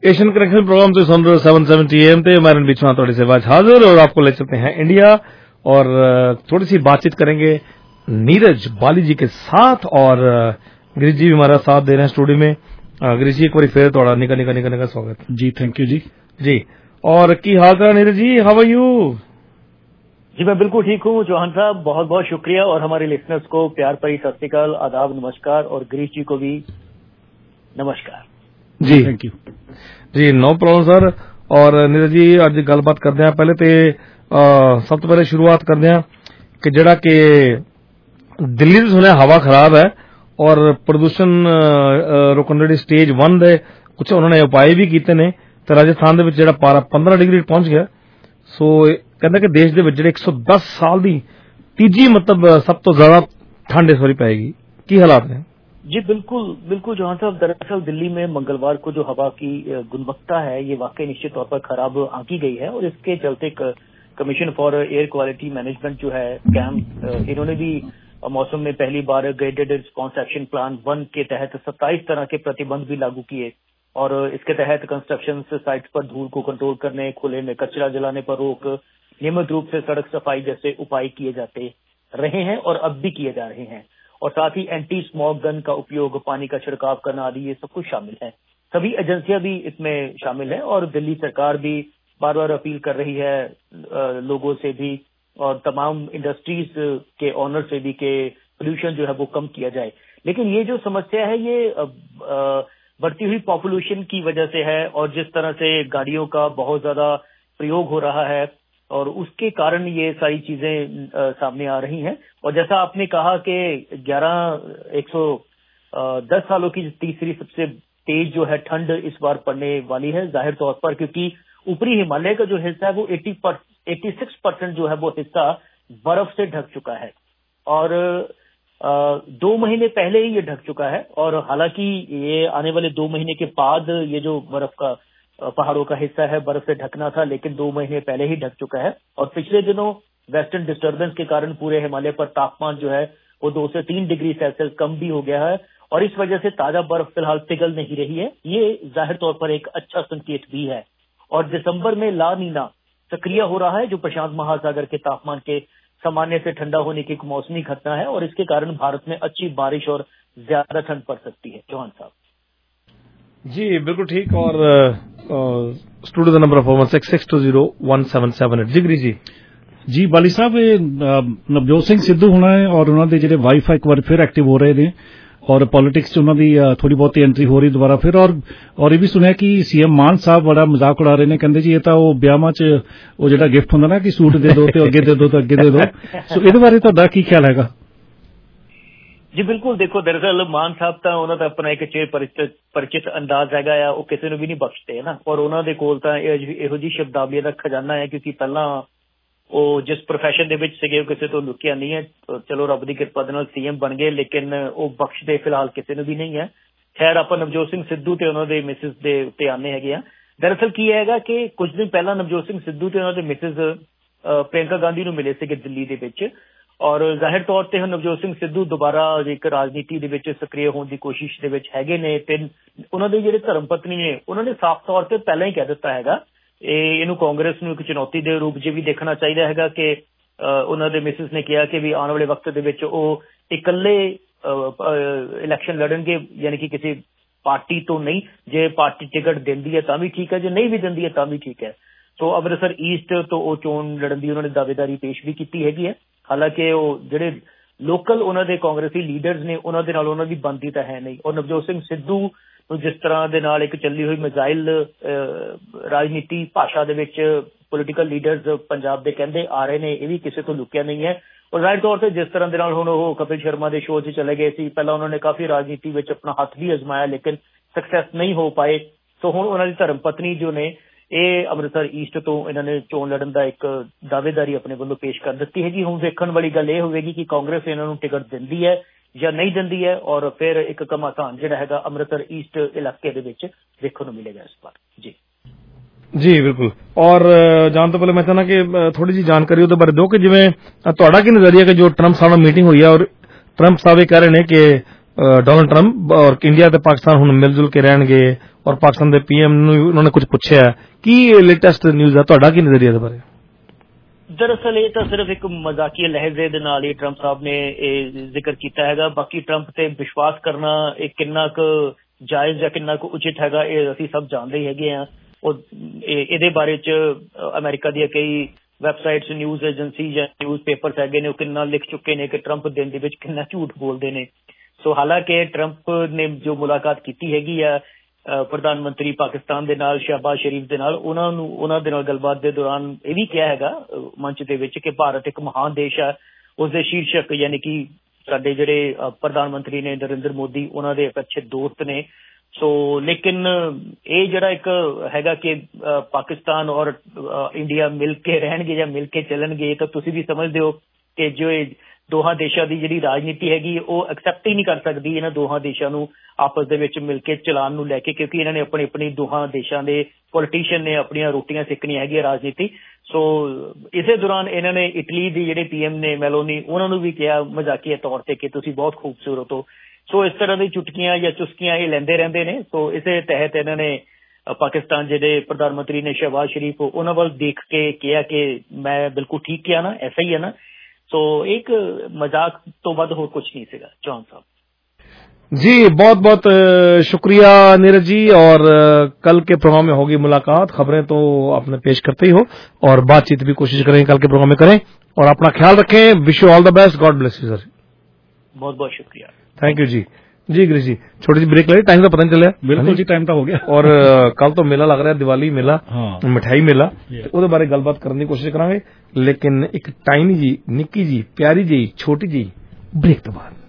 Asian connection programme तो सुन रहे हो 770 AM पे। हमारे बीच में थोड़ी सी बात हाजिर और आपको ले चलते हैं इंडिया और थोड़ी सी बातचीत करेंगे नीरज बाली जी के साथ और गिरीश जी भी हमारा साथ दे रहे हैं स्टूडियो में। गिरीश जी एक बार फिर थोड़ा निका स्वागत जी। थैंक यू जी। और की हाल चाल Neeraj ji, how are you? जी मैं बिल्कुल ठीक हूँ चौहान साहब, बहुत बहुत शुक्रिया और हमारे लिसनर्स को प्यार भरी सत श्री अकाल, आदाब, नमस्कार और गिरीश जी को भी नमस्कार जी। थैंक यू जी, नो प्रॉब्लम सर। और नीरज जी अज गलबात करते हैं पहले तो सब तो पहले शुरुआत करते हैं कि जड़ा कि दिल्ली तो सुने हवा खराब है और प्रदूषण रोकने दी स्टेज 1 दे कुछ उन्होंने उपाय भी कीते ने तो राजस्थान दे विच जेड़ा पारा 15 डिग्री पहुंच गया। सो कहंदा कि देश दे विच जेड़े 110 साल दी तीजी मतलब सब तो ज्यादा ठंड इस बारी पाएगी। की हालात ने? जी बिल्कुल जौहर साहब, दरअसल दिल्ली में मंगलवार को जो हवा की गुणवत्ता है ये वाकई निश्चित तौर पर खराब आंकी गई है और इसके चलते commission for air quality management जो है कैम, इन्होंने भी मौसम में पहली बार ग्रेडेड रिस्पॉन्स एक्शन प्लान 1 के तहत 27 तरह के प्रतिबंध भी लागू किए और इसके तहत कंस्ट्रक्शन साइट्स पर धूल को कंट्रोल करने, खुले में कचरा जलाने पर रोक, नियमित रूप से सड़क सफाई जैसे उपाय किए जाते रहे हैं और अब भी किए जा रहे हैं और साथ ही एंटी स्मॉग गन का उपयोग, पानी का छिड़काव करना आदि ये सब कुछ शामिल है। सभी एजेंसियां भी इसमें शामिल है और दिल्ली सरकार भी बार बार अपील कर रही है लोगों से भी और तमाम इंडस्ट्रीज के ऑनर से भी कि पोल्यूशन जो है वो कम किया जाए। लेकिन ये जो समस्या है ये बढ़ती हुई पॉपुलेशन की वजह से है और जिस तरह से गाड़ियों का बहुत ज्यादा प्रयोग हो रहा है और उसके कारण ये सारी चीजें सामने आ रही हैं। और जैसा आपने कहा कि 110 सालों की तीसरी सबसे तेज जो है ठंड इस बार पड़ने वाली है जाहिर तौर पर, क्योंकि ऊपरी हिमालय का जो हिस्सा है वो 86% जो है वो हिस्सा बर्फ से ढक चुका है और 2 महीने पहले ही ये ढक चुका है और हालांकि ये आने वाले 2 महीने के बाद ये जो बर्फ का पहाड़ों का हिस्सा है बर्फ से ढकना था, लेकिन 2 महीने पहले ही ढक चुका है और पिछले दिनों वेस्टर्न डिस्टर्बेंस के कारण पूरे हिमालय पर तापमान जो है वो 2 से 3 डिग्री सेल्सियस कम भी हो गया है और इस वजह से ताजा बर्फ फिलहाल पिघल नहीं रही है। ये जाहिर तौर पर एक अच्छा संकेत भी है और दिसंबर में ला नीना सक्रिय हो रहा है जो प्रशांत महासागर के तापमान के सामान्य से ठंडा होने की एक मौसमी घटना है और इसके कारण भारत में अच्छी बारिश और ज्यादा ठंड पड़ सकती है। चौहान साहब जी बिल्कुल ठीक। और स्टूडियो का नंबर 416620177 जी जी बाली साहब नवजोत ਸਿੰਘ ਸਿੱਧੂ ਹੋਣਾ ਹੈ और उन्होंने ਜਿਹੜੇ ਵਾਈਫਾਈ ਇੱਕ ਵਾਰ ਫਿਰ ਐਕਟਿਵ ਹੋ ਰਹੇ ਨੇ और पॉलिटिक्स ਚ ਉਹਨਾਂ ਦੀ ਥੋੜੀ ਬਹੁਤੀ ਐਂਟਰੀ ਹੋ ਰਹੀ ਦੁਬਾਰਾ ਫਿਰ और ਇਹ ਵੀ ਸੁਣਿਆ ਕਿ ਸੀਐਮ ਮਾਨ ਸਾਹਿਬ ਬੜਾ ਮਜ਼ਾਕ ਉਡਾ ਰਹੇ ਨੇ, ਕਹਿੰਦੇ ਜੀ ਇਹ ਤਾਂ ਉਹ ਵਿਆਹਾਂ ਚ ਉਹ ਜਿਹੜਾ ਗਿਫਟ ਹੁੰਦਾ ਨਾ ਕਿ ਸੂਟ ਦੇ ਦਿਓ ਤੇ ਅੱਗੇ ਦੇ ਦਿਓ ਤੇ ਅੱਗੇ ਦੇ ਦਿਓ। ਸੋ ਇਹਦੇ ਬਾਰੇ ਤੁਹਾਡਾ ਕੀ ਖਿਆਲ ਹੈਗਾ? जी बिल्कुल, देखो दरअसल मान साहब ਤਾਂ ਉਹਨਾਂ ਦਾ ਆਪਣਾ ਇੱਕ ਚਿਰ परिचित अंदाज हैगा ਆ, ਉਹ ਕਿਸੇ ਨੂੰ ਵੀ ਨਹੀਂ ਬਖਸ਼ਦੇ ਹੈ ਨਾ ਔਰ ਉਹਨਾਂ ਦੇ ਕੋਲ ਤਾਂ ਇਹੋ ਜਿਹੀ ਸ਼ਬਦਾਵਲੀ ਦਾ ਖਜ਼ਾਨਾ ਹੈ ਕਿਉਂਕਿ ਪਹਿਲਾਂ ਉਹ ਜਿਸ ਪ੍ਰੋਫੈਸ਼ਨ ਦੇ ਵਿੱਚ ਸੀਗੇ ਕਿਸੇ ਤੋਂ ਲੁਕਿਆ ਨਹੀਂ ਹੈ। ਚਲੋ ਰੱਬ ਦੀ ਕਿਰਪਾ ਦੇ ਨਾਲ ਸੀਐਮ ਬਣ ਗਏ ਲੇਕਿਨ ਉਹ ਬਖਸ਼ਦੇ ਫਿਲਹਾਲ ਕਿਸੇ ਨੂੰ ਵੀ ਨਹੀਂ ਹੈ। ਖੈਰ ਆਪਾਂ ਨਵਜੋਤ ਸਿੰਘ ਸਿੱਧੂ ਤੇ ਉਹਨਾਂ ਦੇ ਮਿਸਿਸ ਦੇ ਉੱਤੇ ਆਨੇ ਹੈਗੇ ਆ। ਦਰਅਸਲ ਕੀ ਹੈਗਾ ਕਿ ਕੁਝ ਦਿਨ ਪਹਿਲਾਂ ਨਵਜੋਤ ਸਿੰਘ ਸਿੱਧੂ ਤੇ ਉਹਨਾਂ ਦੇ ਮਿਸਿਸ ਪ੍ਰਿयंका ਗਾਂਧੀ ਨੂੰ ਮਿਲੇ ਸੀਗੇ ਦਿੱਲੀ ਦੇ ਵਿੱਚ ਔਰ ਜ਼ਾਹਿਰ ਤੌਰ ਤੇ ਹੁਣ ਨਵਜੋਤ ਸਿੰਘ ਸਿੱਧੂ ਦੁਬਾਰਾ ਇੱਕ ਰਾਜਨੀਤੀ ਦੇ ਵਿੱਚ ਸਕਰੀਏ ਹੋਣ ਦੀ ਕੋਸ਼ਿਸ਼ ਦੇ ਵਿੱਚ ਹੈਗੇ ਨੇ ਤੇ ਉਹਨਾਂ ਦੇ ਜਿਹੜੇ ਧਰਮ ਪਤਨੀ ਨੇ ਉਹਨਾਂ ਨੇ ਸਾਫ਼ ਤੌਰ ਤੇ ਪਹਿਲਾਂ ਹੀ ਕਹਿ ਦਿੱਤਾ ਹੈਗਾ ਇਹਨੂੰ ਕਾਂਗਰਸ ਨੂੰ ਇੱਕ ਚੁਣੌਤੀ ਦੇ ਰੂਪ 'ਚ ਵੀ ਦੇਖਣਾ ਚਾਹੀਦਾ ਹੈਗਾ ਕਿ ਉਹਨਾਂ ਦੇ ਮਿਸਿਸ ਨੇ ਕਿਹਾ ਕਿ ਵੀ ਆਉਣ ਵਾਲੇ ਵਕਤ ਦੇ ਵਿੱਚ ਉਹ ਇਕੱਲੇ ਇਲੈਕਸ਼ਨ ਲੜਨਗੇ ਯਾਨੀ ਕਿ ਕਿਸੇ ਪਾਰਟੀ ਤੋਂ ਨਹੀਂ। ਜੇ ਪਾਰਟੀ ਟਿਕਟ ਦਿੰਦੀ ਹੈ ਤਾਂ ਵੀ ਠੀਕ ਹੈ, ਜੇ ਨਹੀਂ ਵੀ ਦਿੰਦੀ ਹੈ ਤਾਂ ਵੀ ਠੀਕ ਹੈ। ਸੋ ਅੰਮ੍ਰਿਤਸਰ ਈਸਟ ਤੋਂ ਉਹ ਚੋਣ ਲੜਨ ਦੀ ਉਹਨਾਂ ਨੇ ਦਾਅਵੇਦਾਰੀ ਪੇਸ਼ ਵੀ ਕੀਤੀ ਹੈਗੀ ਹੈ। ਹਾਲਾਂਕਿ ਉਹ ਜਿਹੜੇ ਲੋਕਲ ਉਹਨਾਂ ਦੇ ਕਾਂਗਰਸੀ ਲੀਡਰਸ ਨੇ ਉਹਨਾਂ ਦੇ ਨਾਲ ਉਹਨਾਂ ਦੀ ਬਣਦੀ ਤਾਂ ਹੈ ਨਹੀਂ ਔਰ ਨਵਜੋਤ ਸਿੰਘ ਸਿੱਧੂ ਨੂੰ ਜਿਸ ਤਰ੍ਹਾਂ ਦੇ ਨਾਲ ਇੱਕ ਚੱਲੀ ਹੋਈ ਮਿਜ਼ਾਈਲ ਰਾਜਨੀਤੀ ਭਾਸ਼ਾ ਦੇ ਵਿੱਚ ਪੋਲੀਟੀਕਲ ਲੀਡਰਸ ਪੰਜਾਬ ਦੇ ਕਹਿੰਦੇ ਆ ਰਹੇ ਨੇ ਇਹ ਵੀ ਕਿਸੇ ਤੋਂ ਲੁਕਿਆ ਨਹੀਂ ਹੈ। ਔਰ ਜ਼ਾਹਿਰ ਤੌਰ ਤੇ ਜਿਸ ਤਰ੍ਹਾਂ ਦੇ ਨਾਲ ਹੁਣ ਉਹ ਕਪਿਲ ਸ਼ਰਮਾ ਦੇ ਸ਼ੋਅ 'ਚ ਚਲੇ ਗਏ ਸੀ, ਪਹਿਲਾਂ ਉਹਨਾਂ ਨੇ ਕਾਫੀ ਰਾਜਨੀਤੀ ਵਿੱਚ ਆਪਣਾ ਹੱਥ ਵੀ ਅਜ਼ਮਾਇਆ ਲੇਕਿਨ ਸਕਸੈਸ ਨਹੀਂ ਹੋ ਪਾਏ। ਸੋ ਹੁਣ ਉਹਨਾਂ ਦੀ ਧਰਮ ਪਤਨੀ ਜੋ ਨੇ ਇਹ ਅੰਮ੍ਰਿਤਸਰ ਈਸਟ ਤੋਂ ਇਹਨਾਂ ਨੇ ਚੋਣ ਲੜਨ ਦਾ ਇੱਕ ਦਾਅਵੇਦਾਰੀ ਆਪਣੇ ਵੱਲੋਂ ਪੇਸ਼ ਕਰ ਦਿੱਤੀ ਹੈਗੀ। ਹੁਣ ਵੇਖਣ ਵਾਲੀ ਗੱਲ ਇਹ ਹੋਵੇਗੀ ਕਿ ਕਾਂਗਰਸ ਇਹਨਾਂ ਨੂੰ ਟਿਕਟ ਦਿੰਦੀ ਹੈ ਜਾਂ ਨਹੀਂ ਦਿੰਦੀ ਹੈ ਔਰ ਫਿਰ ਇੱਕ ਘਮਾਸਾਨ ਜਿਹੜਾ ਹੈਗਾ ਅੰਮ੍ਰਿਤਸਰ ਈਸਟ ਇਲਾਕੇ ਦੇ ਵਿੱਚ ਦੇਖਣ ਨੂੰ ਮਿਲੇਗਾ ਇਸ ਵਾਰ। ਜੀ जी बिल्कुल। और जान तो पहले मैं चाहना कि थोड़ी जी जानकारी ਉਹਦੇ ਬਾਰੇ ਦਿਓ ਕਿ ਜਿਵੇਂ ਤੁਹਾਡਾ ਕੀ ਨਜ਼ਰੀਆ ਕਿ ਜੋ ਟਰੰਪ ਸਾਹਿਬ ਨਾਲ ਮੀਟਿੰਗ ਹੋਈ ਹੈ ਔਰ ਟਰੰਪ ਸਾਹਿਬ ਇਹ ਕਹਿ ਰਹੇ ਨੇ ਕਿ ਡੋਨਲਡ ਟਰੰਪ ਔਰ ਇੰਡੀਆ ਤੇ ਪਾਕਿਸਤਾਨ ਹੁਣ ਮਿਲ ਜੁਲ ਕੇ ਰਹਿਣਗੇ ਔਰ ਪਾਕਿਸਤਾਨ ਦੇ ਪੀਐਮ ਨੂੰ ਉਹਨਾਂ ਨੇ ਕੁਝ ਪੁੱਛਿਆ ਕੀ ਲੇਟੈਸਟ ਨਿਊਜ਼ ਹੈ ਤੁਹਾਡਾ ਕੀ ਨਜ਼ਰੀਆ ਦੇ ਬਾਰੇ ਦਰਅਸਲ ਇਹ ਤਾਂ ਸਿਰਫ ਇੱਕ ਮਜ਼ਾਕੀਆ ਲਹਿਜੇ ਦੇ ਨਾਲ ਹੀ ਟਰੰਪ ਸਾਹਿਬ ਨੇ ਇਹ ਜ਼ਿਕਰ ਕੀਤਾ ਹੈਗਾ ਬਾਕੀ ਟਰੰਪ ਤੇ ਵਿਸ਼ਵਾਸ ਕਰਨਾ ਇਹ ਕਿੰਨਾ ਕੁ ਜਾਇਜ਼ ਜਾਂ ਕਿੰਨਾ ਕੁ ਉਚਿਤ ਹੈਗਾ ਇਹ ਅਸੀਂ ਸਭ ਜਾਣਦੇ ਹੀ ਹੈਗੇ ਆ ਉਹ ਇਹਦੇ ਬਾਰੇ ਚ ਅਮਰੀਕਾ ਦੀਆਂ ਕਈ ਵੈਬਸਾਈਟਸ ਨਿਊਜ਼ ਏਜੰਸੀ ਜਾਂ ਨਿਊਜ਼ ਪੇਪਰਸ ਹੈਗੇ ਨੇ ਉਹ ਕਿੰਨਾ ਲਿਖ ਚੁੱਕੇ ਨੇ ਕਿ ਟਰੰਪ ਦਿਨ ਦੇ ਵਿੱਚ ਕਿੰਨਾ ਝੂਠ ਬੋਲਦੇ ਨੇ ਸੋ ਹਾਲਾਂਕਿ ਟਰੰਪ ਨੇ ਜੋ ਮੁਲਾਕਾਤ ਕੀਤੀ ਹੈਗੀ ਆ ਪ੍ਰਧਾਨ ਮੰਤਰੀ ਪਾਕਿਸਤਾਨ ਦੇ ਨਾਲ ਸ਼ਹਿਬਾਜ਼ ਸ਼ਰੀਫ ਦੇ ਨਾਲ ਉਹਨਾਂ ਦੇ ਨਾਲ ਗੱਲਬਾਤ ਦੇ ਦੌਰਾਨ ਇਹ ਵੀ ਕਿਹਾ ਹੈਗਾ ਮੰਚ ਦੇ ਵਿੱਚ ਕਿ ਭਾਰਤ ਇੱਕ ਮਹਾਨ ਦੇਸ਼ ਹੈ ਉਸ ਦੇ ਸ਼ੀਰਸ਼ਕ ਯਾਨੀ ਕਿ ਸਾਡੇ ਜਿਹੜੇ ਪ੍ਰਧਾਨ ਮੰਤਰੀ ਨੇ ਨਰਿੰਦਰ ਮੋਦੀ ਉਹਨਾਂ ਦੇ ਇੱਕ ਅੱਛੇ ਦੋਸਤ ਨੇ ਸੋ ਲੇਕਿਨ ਇਹ ਜਿਹੜਾ ਇੱਕ ਹੈਗਾ ਕਿ ਪਾਕਿਸਤਾਨ ਔਰ ਇੰਡੀਆ ਮਿਲ ਕੇ ਰਹਿਣਗੇ ਜਾਂ ਮਿਲ ਕੇ ਚੱਲਣਗੇ ਤਾਂ ਤੁਸੀਂ ਵੀ ਸਮਝਦੇ ਹੋ ਕਿ ਜੋ ਦੋਹਾਂ ਦੇਸ਼ਾਂ ਦੀ ਜਿਹੜੀ ਰਾਜਨੀਤੀ ਹੈਗੀ ਉਹ ਐਕਸੈਪਟ ਹੀ ਨਹੀਂ ਕਰ ਸਕਦੀ ਇਹਨਾਂ ਦੋਹਾਂ ਦੇਸ਼ਾਂ ਨੂੰ ਆਪਸ ਦੇ ਵਿੱਚ ਮਿਲ ਕੇ ਚਲਾਉਣ ਨੂੰ ਲੈ ਕੇ ਕਿਉਂਕਿ ਇਹਨਾਂ ਨੇ ਆਪਣੀ ਦੋਹਾਂ ਦੇਸ਼ਾਂ ਦੇ ਪੋਲੀਟੀਸ਼ੀਅਨ ਨੇ ਆਪਣੀਆਂ ਰੋਟੀਆਂ ਸਿੱਖਣੀਆਂ ਹੈਗੀਆਂ ਰਾਜਨੀਤੀ ਸੋ ਇਸੇ ਦੌਰਾਨ ਇਹਨਾਂ ਨੇ ਇਟਲੀ ਦੀ ਜਿਹੜੇ ਪੀਐਮ ਨੇ ਮੈਲੋਨੀ ਉਹਨਾਂ ਨੂੰ ਵੀ ਕਿਹਾ ਮਜ਼ਾਕੀਆ ਤੌਰ ਤੇ ਕਿ ਤੁਸੀਂ ਬਹੁਤ ਖੂਬਸੂਰਤ ਹੋ ਸੋ ਇਸ ਤਰ੍ਹਾਂ ਦੀ ਚੁਟਕੀਆਂ ਜਾਂ ਚੁਸਕੀਆਂ ਇਹ ਲੈਂਦੇ ਰਹਿੰਦੇ ਨੇ ਸੋ ਇਸੇ ਤਹਿਤ ਇਹਨਾਂ ਨੇ ਪਾਕਿਸਤਾਨ ਜਿਹੜੇ ਪ੍ਰਧਾਨ ਮੰਤਰੀ ਨੇ ਸ਼ਹਿਬਾਜ਼ ਸ਼ਰੀਫ ਉਹਨਾਂ ਵੱਲ ਦੇਖ ਕੇ ਕਿਹਾ ਕਿ ਮੈਂ ਬਿਲਕੁਲ ਠੀਕ ਕਿਹਾ ਨਾ ਐਸਾ ਹੀ ਹੈ ਨਾ सो एक मजाक तो बाद और कुछ नहीं सीगा चौहान साहब जी बहुत बहुत शुक्रिया नीरज जी और कल के प्रोग्राम में होगी मुलाकात खबरें तो आपने पेश करते ही हो और बातचीत भी कोशिश करेंगे कल के प्रोग्राम में करें और अपना ख्याल रखें wish you all the best God bless you sir बहुत बहुत शुक्रिया थैंक यू जी गिरीश जी छोटी सी ब्रेक लगी टाइम का पता नहीं चलिया बिल्कुल जी टाइम तो हो गया और कल तो मेला लग रहा है दिवाली मेला मिठाई मेला ਉਹਦੇ ਬਾਰੇ ਗੱਲਬਾਤ ਕਰਨ ਦੀ ਕੋਸ਼ਿਸ਼ ਕਰਾਂਗੇ ਲੇਕਿਨ ਇੱਕ ਟਾਈਨੀ ਜੀ ਨਿੱਕੀ ਜੀ ਪਿਆਰੀ ਜੀ ਛੋਟੀ ਜੀ ब्रेक ਤੋਂ ਬਾਅਦ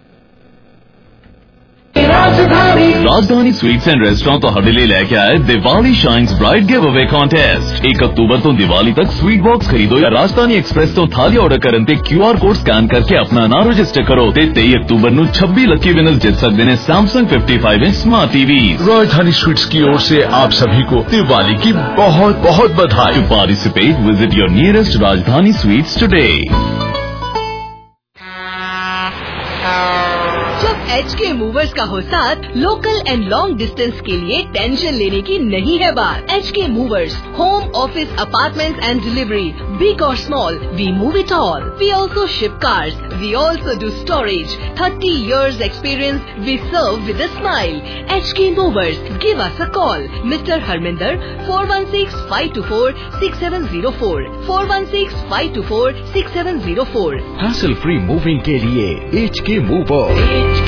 राजधानी स्वीट्स एंड रेस्टोरेंट ਤੁਹਾਡੇ ਲਈ ਲੈ ਕੇ ਆਇਆ ਦੀਵਾਲੀ ਸ਼ਾਈਨਸ ਬ੍ਰਾਈਟ ਗਿਵ ਅਵੇ ਕੰਟੈਸਟ 1 ਅਕਤੂਬਰ ਤੋਂ ਦੀਵਾਲੀ ਤੱਕ ਸਵੀਟ ਬਾਕਸ ਖਰੀਦੋ ਜਾਂ ਰਾਜਧਾਨੀ ਐਕਸਪ੍ਰੈਸ ਤੋਂ ਥਾਲੀ ਆਰਡਰ ਕਰਨ ਤੇ QR ਕੋਡ ਸਕੈਨ ਕਰਕੇ ਆਪਣਾ ਨਾਮ ਰਜਿਸਟਰ ਕਰੋ ਤੇ 23 ਅਕਤੂबर ਨੂੰ 26 ਲੱਕੀ ਵਿਨਰ ਜਿੱਤ ਸਕਦੇ ਨੇ Samsung 55 inch smart TV. Rajdhani sweets की ओर से आप सभी को दिवाली की बहुत बहुत बधाई। To participate visit your nearest Rajdhani sweets today. HK movers का हो साथ लोकल एंड लॉन्ग डिस्टेंस के लिए टेंशन लेने की नहीं है बात। HK movers home office apartment and delivery big और small we move it all. We also ship cars, we also do storage. 30 years experience we serve with a smile। HK movers give us a call। Mr. Harminder 416-524-6704 416-524-6704। hassle free moving के लिए HK movers.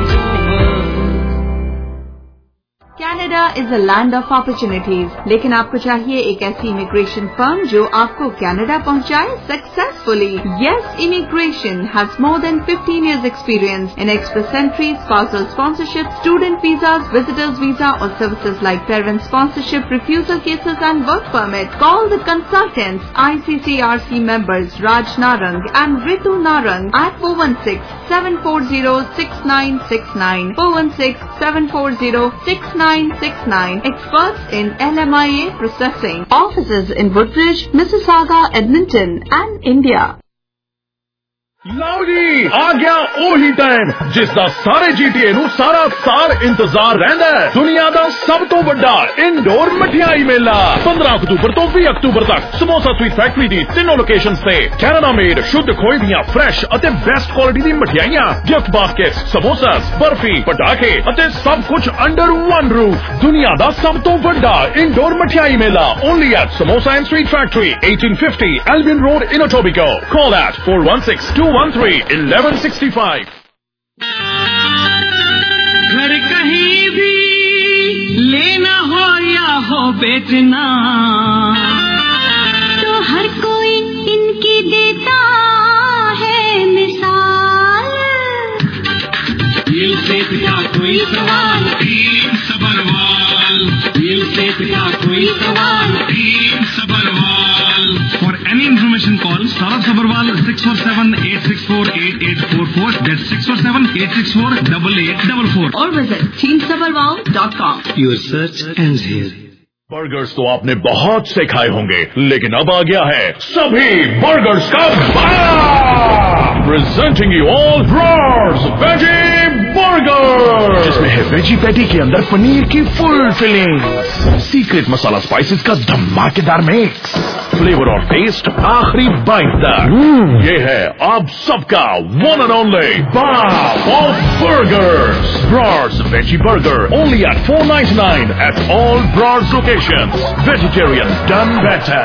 Canada is a land of opportunities, लेकिन आपको चाहिए एक ऐसी immigration firm जो आपको Canada पहुंचाए successfully. Yes immigration has more than 15 years experience in express entry, spousal sponsorship, student visas, visitors visa or services like parent sponsorship, refusal cases and work permit. Call the consultants ICCRC members Raj Narang and Ritu Narang at 416-740-6969 416-740-6969 experts in LMIA processing. Offices in Woodbridge, Mississauga, Edmonton and India. ਲਓ ਜੀ ਆ ਗਿਆ ਉਹੀ time ਜਿਸ ਦਾ ਸਾਰੇ GTA ਨੂੰ ਸਾਰਾ ਸਾਲ ਇੰਤਜ਼ਾਰ ਰਹਿੰਦਾ ਹੈ। ਦੁਨੀਆ ਦਾ ਸਭ ਤੋਂ ਵੱਡਾ ਇਨਡੋਰ ਮਠਿਆਈ ਮੇਲਾ 15 ਅਕਤੂਬਰ ਤੋਂ 20 ਅਕਤੂਬਰ ਤੱਕ ਸਮੋਸਾ ਸਵੀਟ ਫੈਕਟਰੀ ਦੀ ਤਿੰਨੋਂ ਲੋਕੇਸ਼ਨਸ ਤੇ ਕੈਨੇਡਾ ਮੇਡ ਸ਼ੁੱਧ ਖੋਏ ਦੀਆਂ ਫਰੈਸ਼ ਅਤੇ ਬੈਸਟ ਕੁਆਲਿਟੀ ਦੀ ਮਠਿਆਈਆਂ, ਗਿਫਟ ਬਾਸਕਟਸ, ਸਮੋਸਾਸ, ਬਰਫੀ, ਪਟਾਕੇ ਅਤੇ ਸਭ ਕੁਝ ਅੰਡਰ ਵਨ ਰੂਫ। ਦੁਨੀਆ ਦਾ ਸਭ ਤੋਂ ਵੱਡਾ ਇਨਡੋਰ ਮਠਿਆਈ ਮੇਲਾ only at samosa and sweet factory 1850 Albion Road in Etobicoke. Call at 416-213-1165। घर कहीं भी लेना हो या हो बेचना तो हर कोई इनकी देता है मिसाल। दिल से का कोई सवाल टीम सबरवाल, दिल से का कोई सवाल team Sabharwal. For any information call Saurabh Sabharwal 647-864-8844. That's 647-864-8844. Or visit teamsabharwal.com. Your search ends here. Burgers तो आपने बहुत से खाए होंगे, लेकिन अब आ गया है सभी बर्गर्स का presenting you all Roars Veggie burger, जिसमें है वेजी पैटी के अंदर पनीर की full filling, secret masala spices का धमाकेदार मिक्स, फ्लेवर और टेस्ट आखिरी बाइट तक। ये है आप सबका वन एंड ओनली बाप of burgers, broads veggie burger, only at $4.99 at all Bror's locations. Vegetarian done better.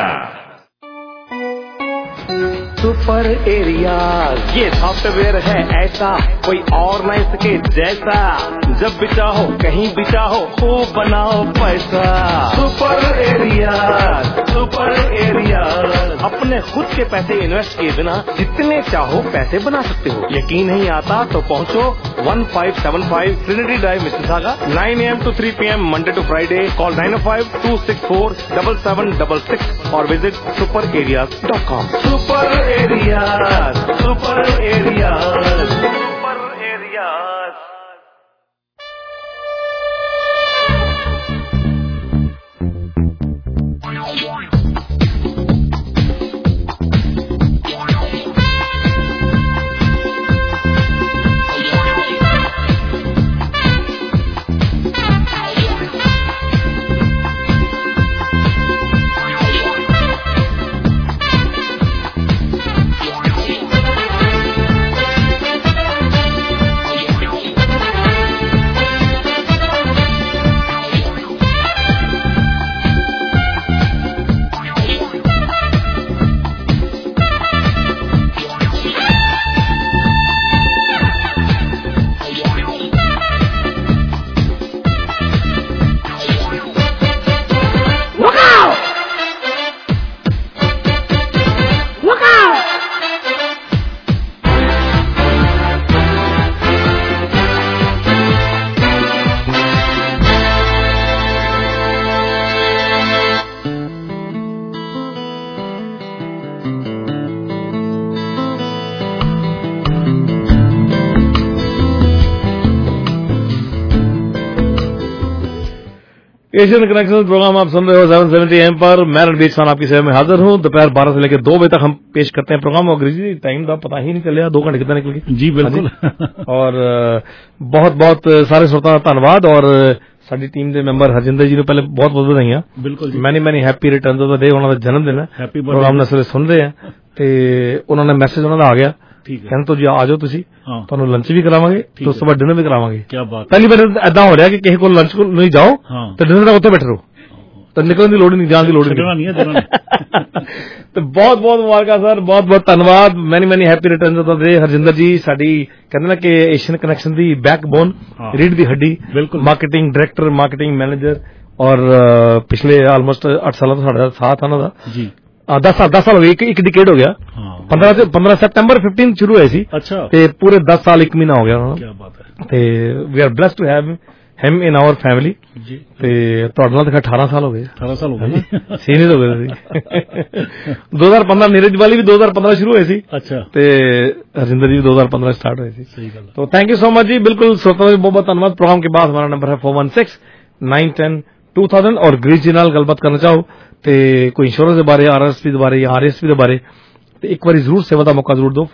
Super area, ये सॉफ्टवेयर है ऐसा कोई और नहीं सके जैसा, जब भी चाहो कहीं भी चाहो खूब बनाओ पैसा। सुपर एरिया, सुपर एरिया, अपने खुद के पैसे इन्वेस्ट किए बिना जितने चाहो पैसे बना सकते हो। यकीन नहीं आता तो पहुंचो 1575 Trinity Drive Mississauga, 9 AM to 3 PM Monday to Friday. Call 905-264-7766 और visit superareas.com. Super areas, super areas, super areas. Asian connection program आप सुन रहे हो 770 AM पर। मैं रणबीर खान आपकी सेवा में हाजिर हूं। दोपहर 12 से लेकर 2 बजे तक हम पेश करते हैं प्रोग्राम। और जी टाइम का पता ही नहीं चलिया, 2 घंटे कितना निकल गए। जी बिल्कुल। और बहुत बहुत सारे श्रोता धन्यवाद। और ਸਾਡੀ ਟੀਮ ਦੇ ਮੈਂਬਰ ਹਰਜਿੰਦਰ ਜੀ ਨੂੰ ਪਹਿਲੇ ਬਹੁਤ ਬਹੁਤ ਵਧਾਈਆਂ। ਬਿਲਕੁਲ ਜੀ। Many happy return of the day. ਉਹਨਾਂ ਦਾ ਜਨਮ ਦਿਨ ਹੈ, ਪ੍ਰੋਗਰਾਮ ਨਾਲ ਸੁਣ ਰਹੇ ਆ ਤੇ ਉਹਨਾਂ ਨੇ ਮੈਸੇਜ ਉਹਨਾਂ ਦਾ ਆ ਗਿਆ, ਕਹਿੰਦੇ ਤੁਸੀਂ ਆ ਜਾਓ, ਤੁਸੀਂ ਤੁਹਾਨੂੰ ਲੰਚ ਵੀ ਕਰਾਵਾਂਗੇ ਤੇ ਉਸ ਤੋਂ ਬਾਅਦ ਡਿਨਰ ਵੀ ਕਰਾਵਾਂਗੇ। ਕੀ ਬਾਤ। ਪਹਿਲੀ ਵਾਰ ਏਦਾਂ ਹੋ ਰਿਹਾ ਕਿ ਕਿਸੇ ਕੋਲ ਲੰਚ ਨਹੀਂ ਜਾਓ ਤੇ ਡਿਨਰ ਤੱਕ ਉੱਥੇ ਬੈਠੇ ਰਹੋ, ਤਾਂ ਨਿਕਲਣ ਦੀ ਲੋੜ ਹੀ ਨਹੀਂ, ਜਾਣ ਦੀ ਲੋੜ ਨਹੀਂ। ਤੇ ਬਹੁਤ ਬਹੁਤ ਮੁਬਾਰਕਾਂ ਸਰ, ਬਹੁਤ ਬਹੁਤ ਧੰਨਵਾਦ। Many happy return of the day Harjinder ji. ਸਾਡੀ ਕਹਿੰਦੇ ਨਾ ਕਿ ਏਸ਼ੀਅਨ ਕਨੈਕਸ਼ਨ ਦੀ ਬੈਕਬੋਨ, ਰੀੜ ਦੀ ਹੱਡੀ, ਮਾਰਕੀਟਿੰਗ ਡਾਇਰੈਕਟਰ, ਮਾਰਕੀਟਿੰਗ ਮੈਨੇਜਰ। ਔਰ ਪਿਛਲੇ ਆਲਮੋਸਟ 8 ਸਾਲਾਂ ਤੋਂ ਸਾਡਾ ਸਾਥ ਹੈ ਉਹਨਾਂ ਦਾ ਜੀ। 10 ਸਾਲ ਹੋ ਗਏ, ਇੱਕ ਡਿਕੇਡ ਹੋ ਗਿਆ। 15 ਸਤੰਬਰ 15 ਸ਼ੁਰੂ ਹੋਏ ਸੀ ਤੇ ਪੂਰੇ 10 ਸਾਲ 1 ਮਹੀਨਾ ਹੋ ਗਿਆ ਉਹਨਾਂ ਨੂੰ। ਤੇ we are blessed to have him in our family. ਤੁਹਾਡੇ ਨਾਲ ਤਾਂ 18 ਸਾਲ ਹੋ ਗਏ। 18 ਸਾਲ ਹੋ ਗਏ, ਸੀਨੀਅਰ ਹੋ ਗਏ ਤੁਸੀਂ। 2015 ਨੀਰਜ ਵਾਲੀ ਵੀ 2015 ਸ਼ੁਰੂ ਹੋਏ ਸੀ। ਅੱਛਾ। ਤੇ हरजिंदर जी 2015 स्टार्ट हुए थे। सही गल। तो थैंक यू सो मच जी। बिल्कुल श्रोताओं का बहुत बहुत धन्यवाद। प्रोग्राम के बाद हमारा नंबर है 416-910-2000 और ग्रीस जी नाल गलबात करना चाहो तो कोई इंश्योरेंस के बारे, RRSP के बारे या RSP के बारे तो एक बार जरूर सेवा का मौका जरूर दो।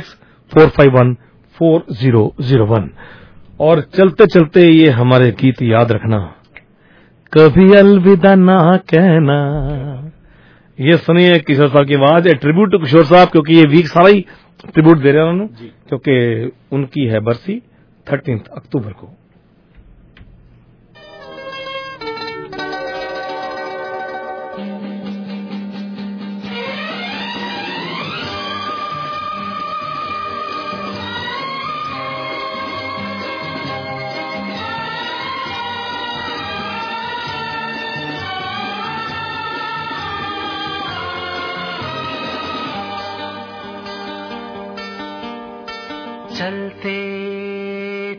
416-451-4001। और चलते चलते ये हमारे गीत याद रखना, कभी अलविदा ना कहना। ये सुनिए किशोर साहब की आवाज, ट्रिब्यूट टू किशोर साहब, क्योंकि ये वीक सारा ही ट्रिब्यूट दे रहे हैं उन्होंने, क्योंकि उनकी है बरसी 13 अक्टूबर को। चलते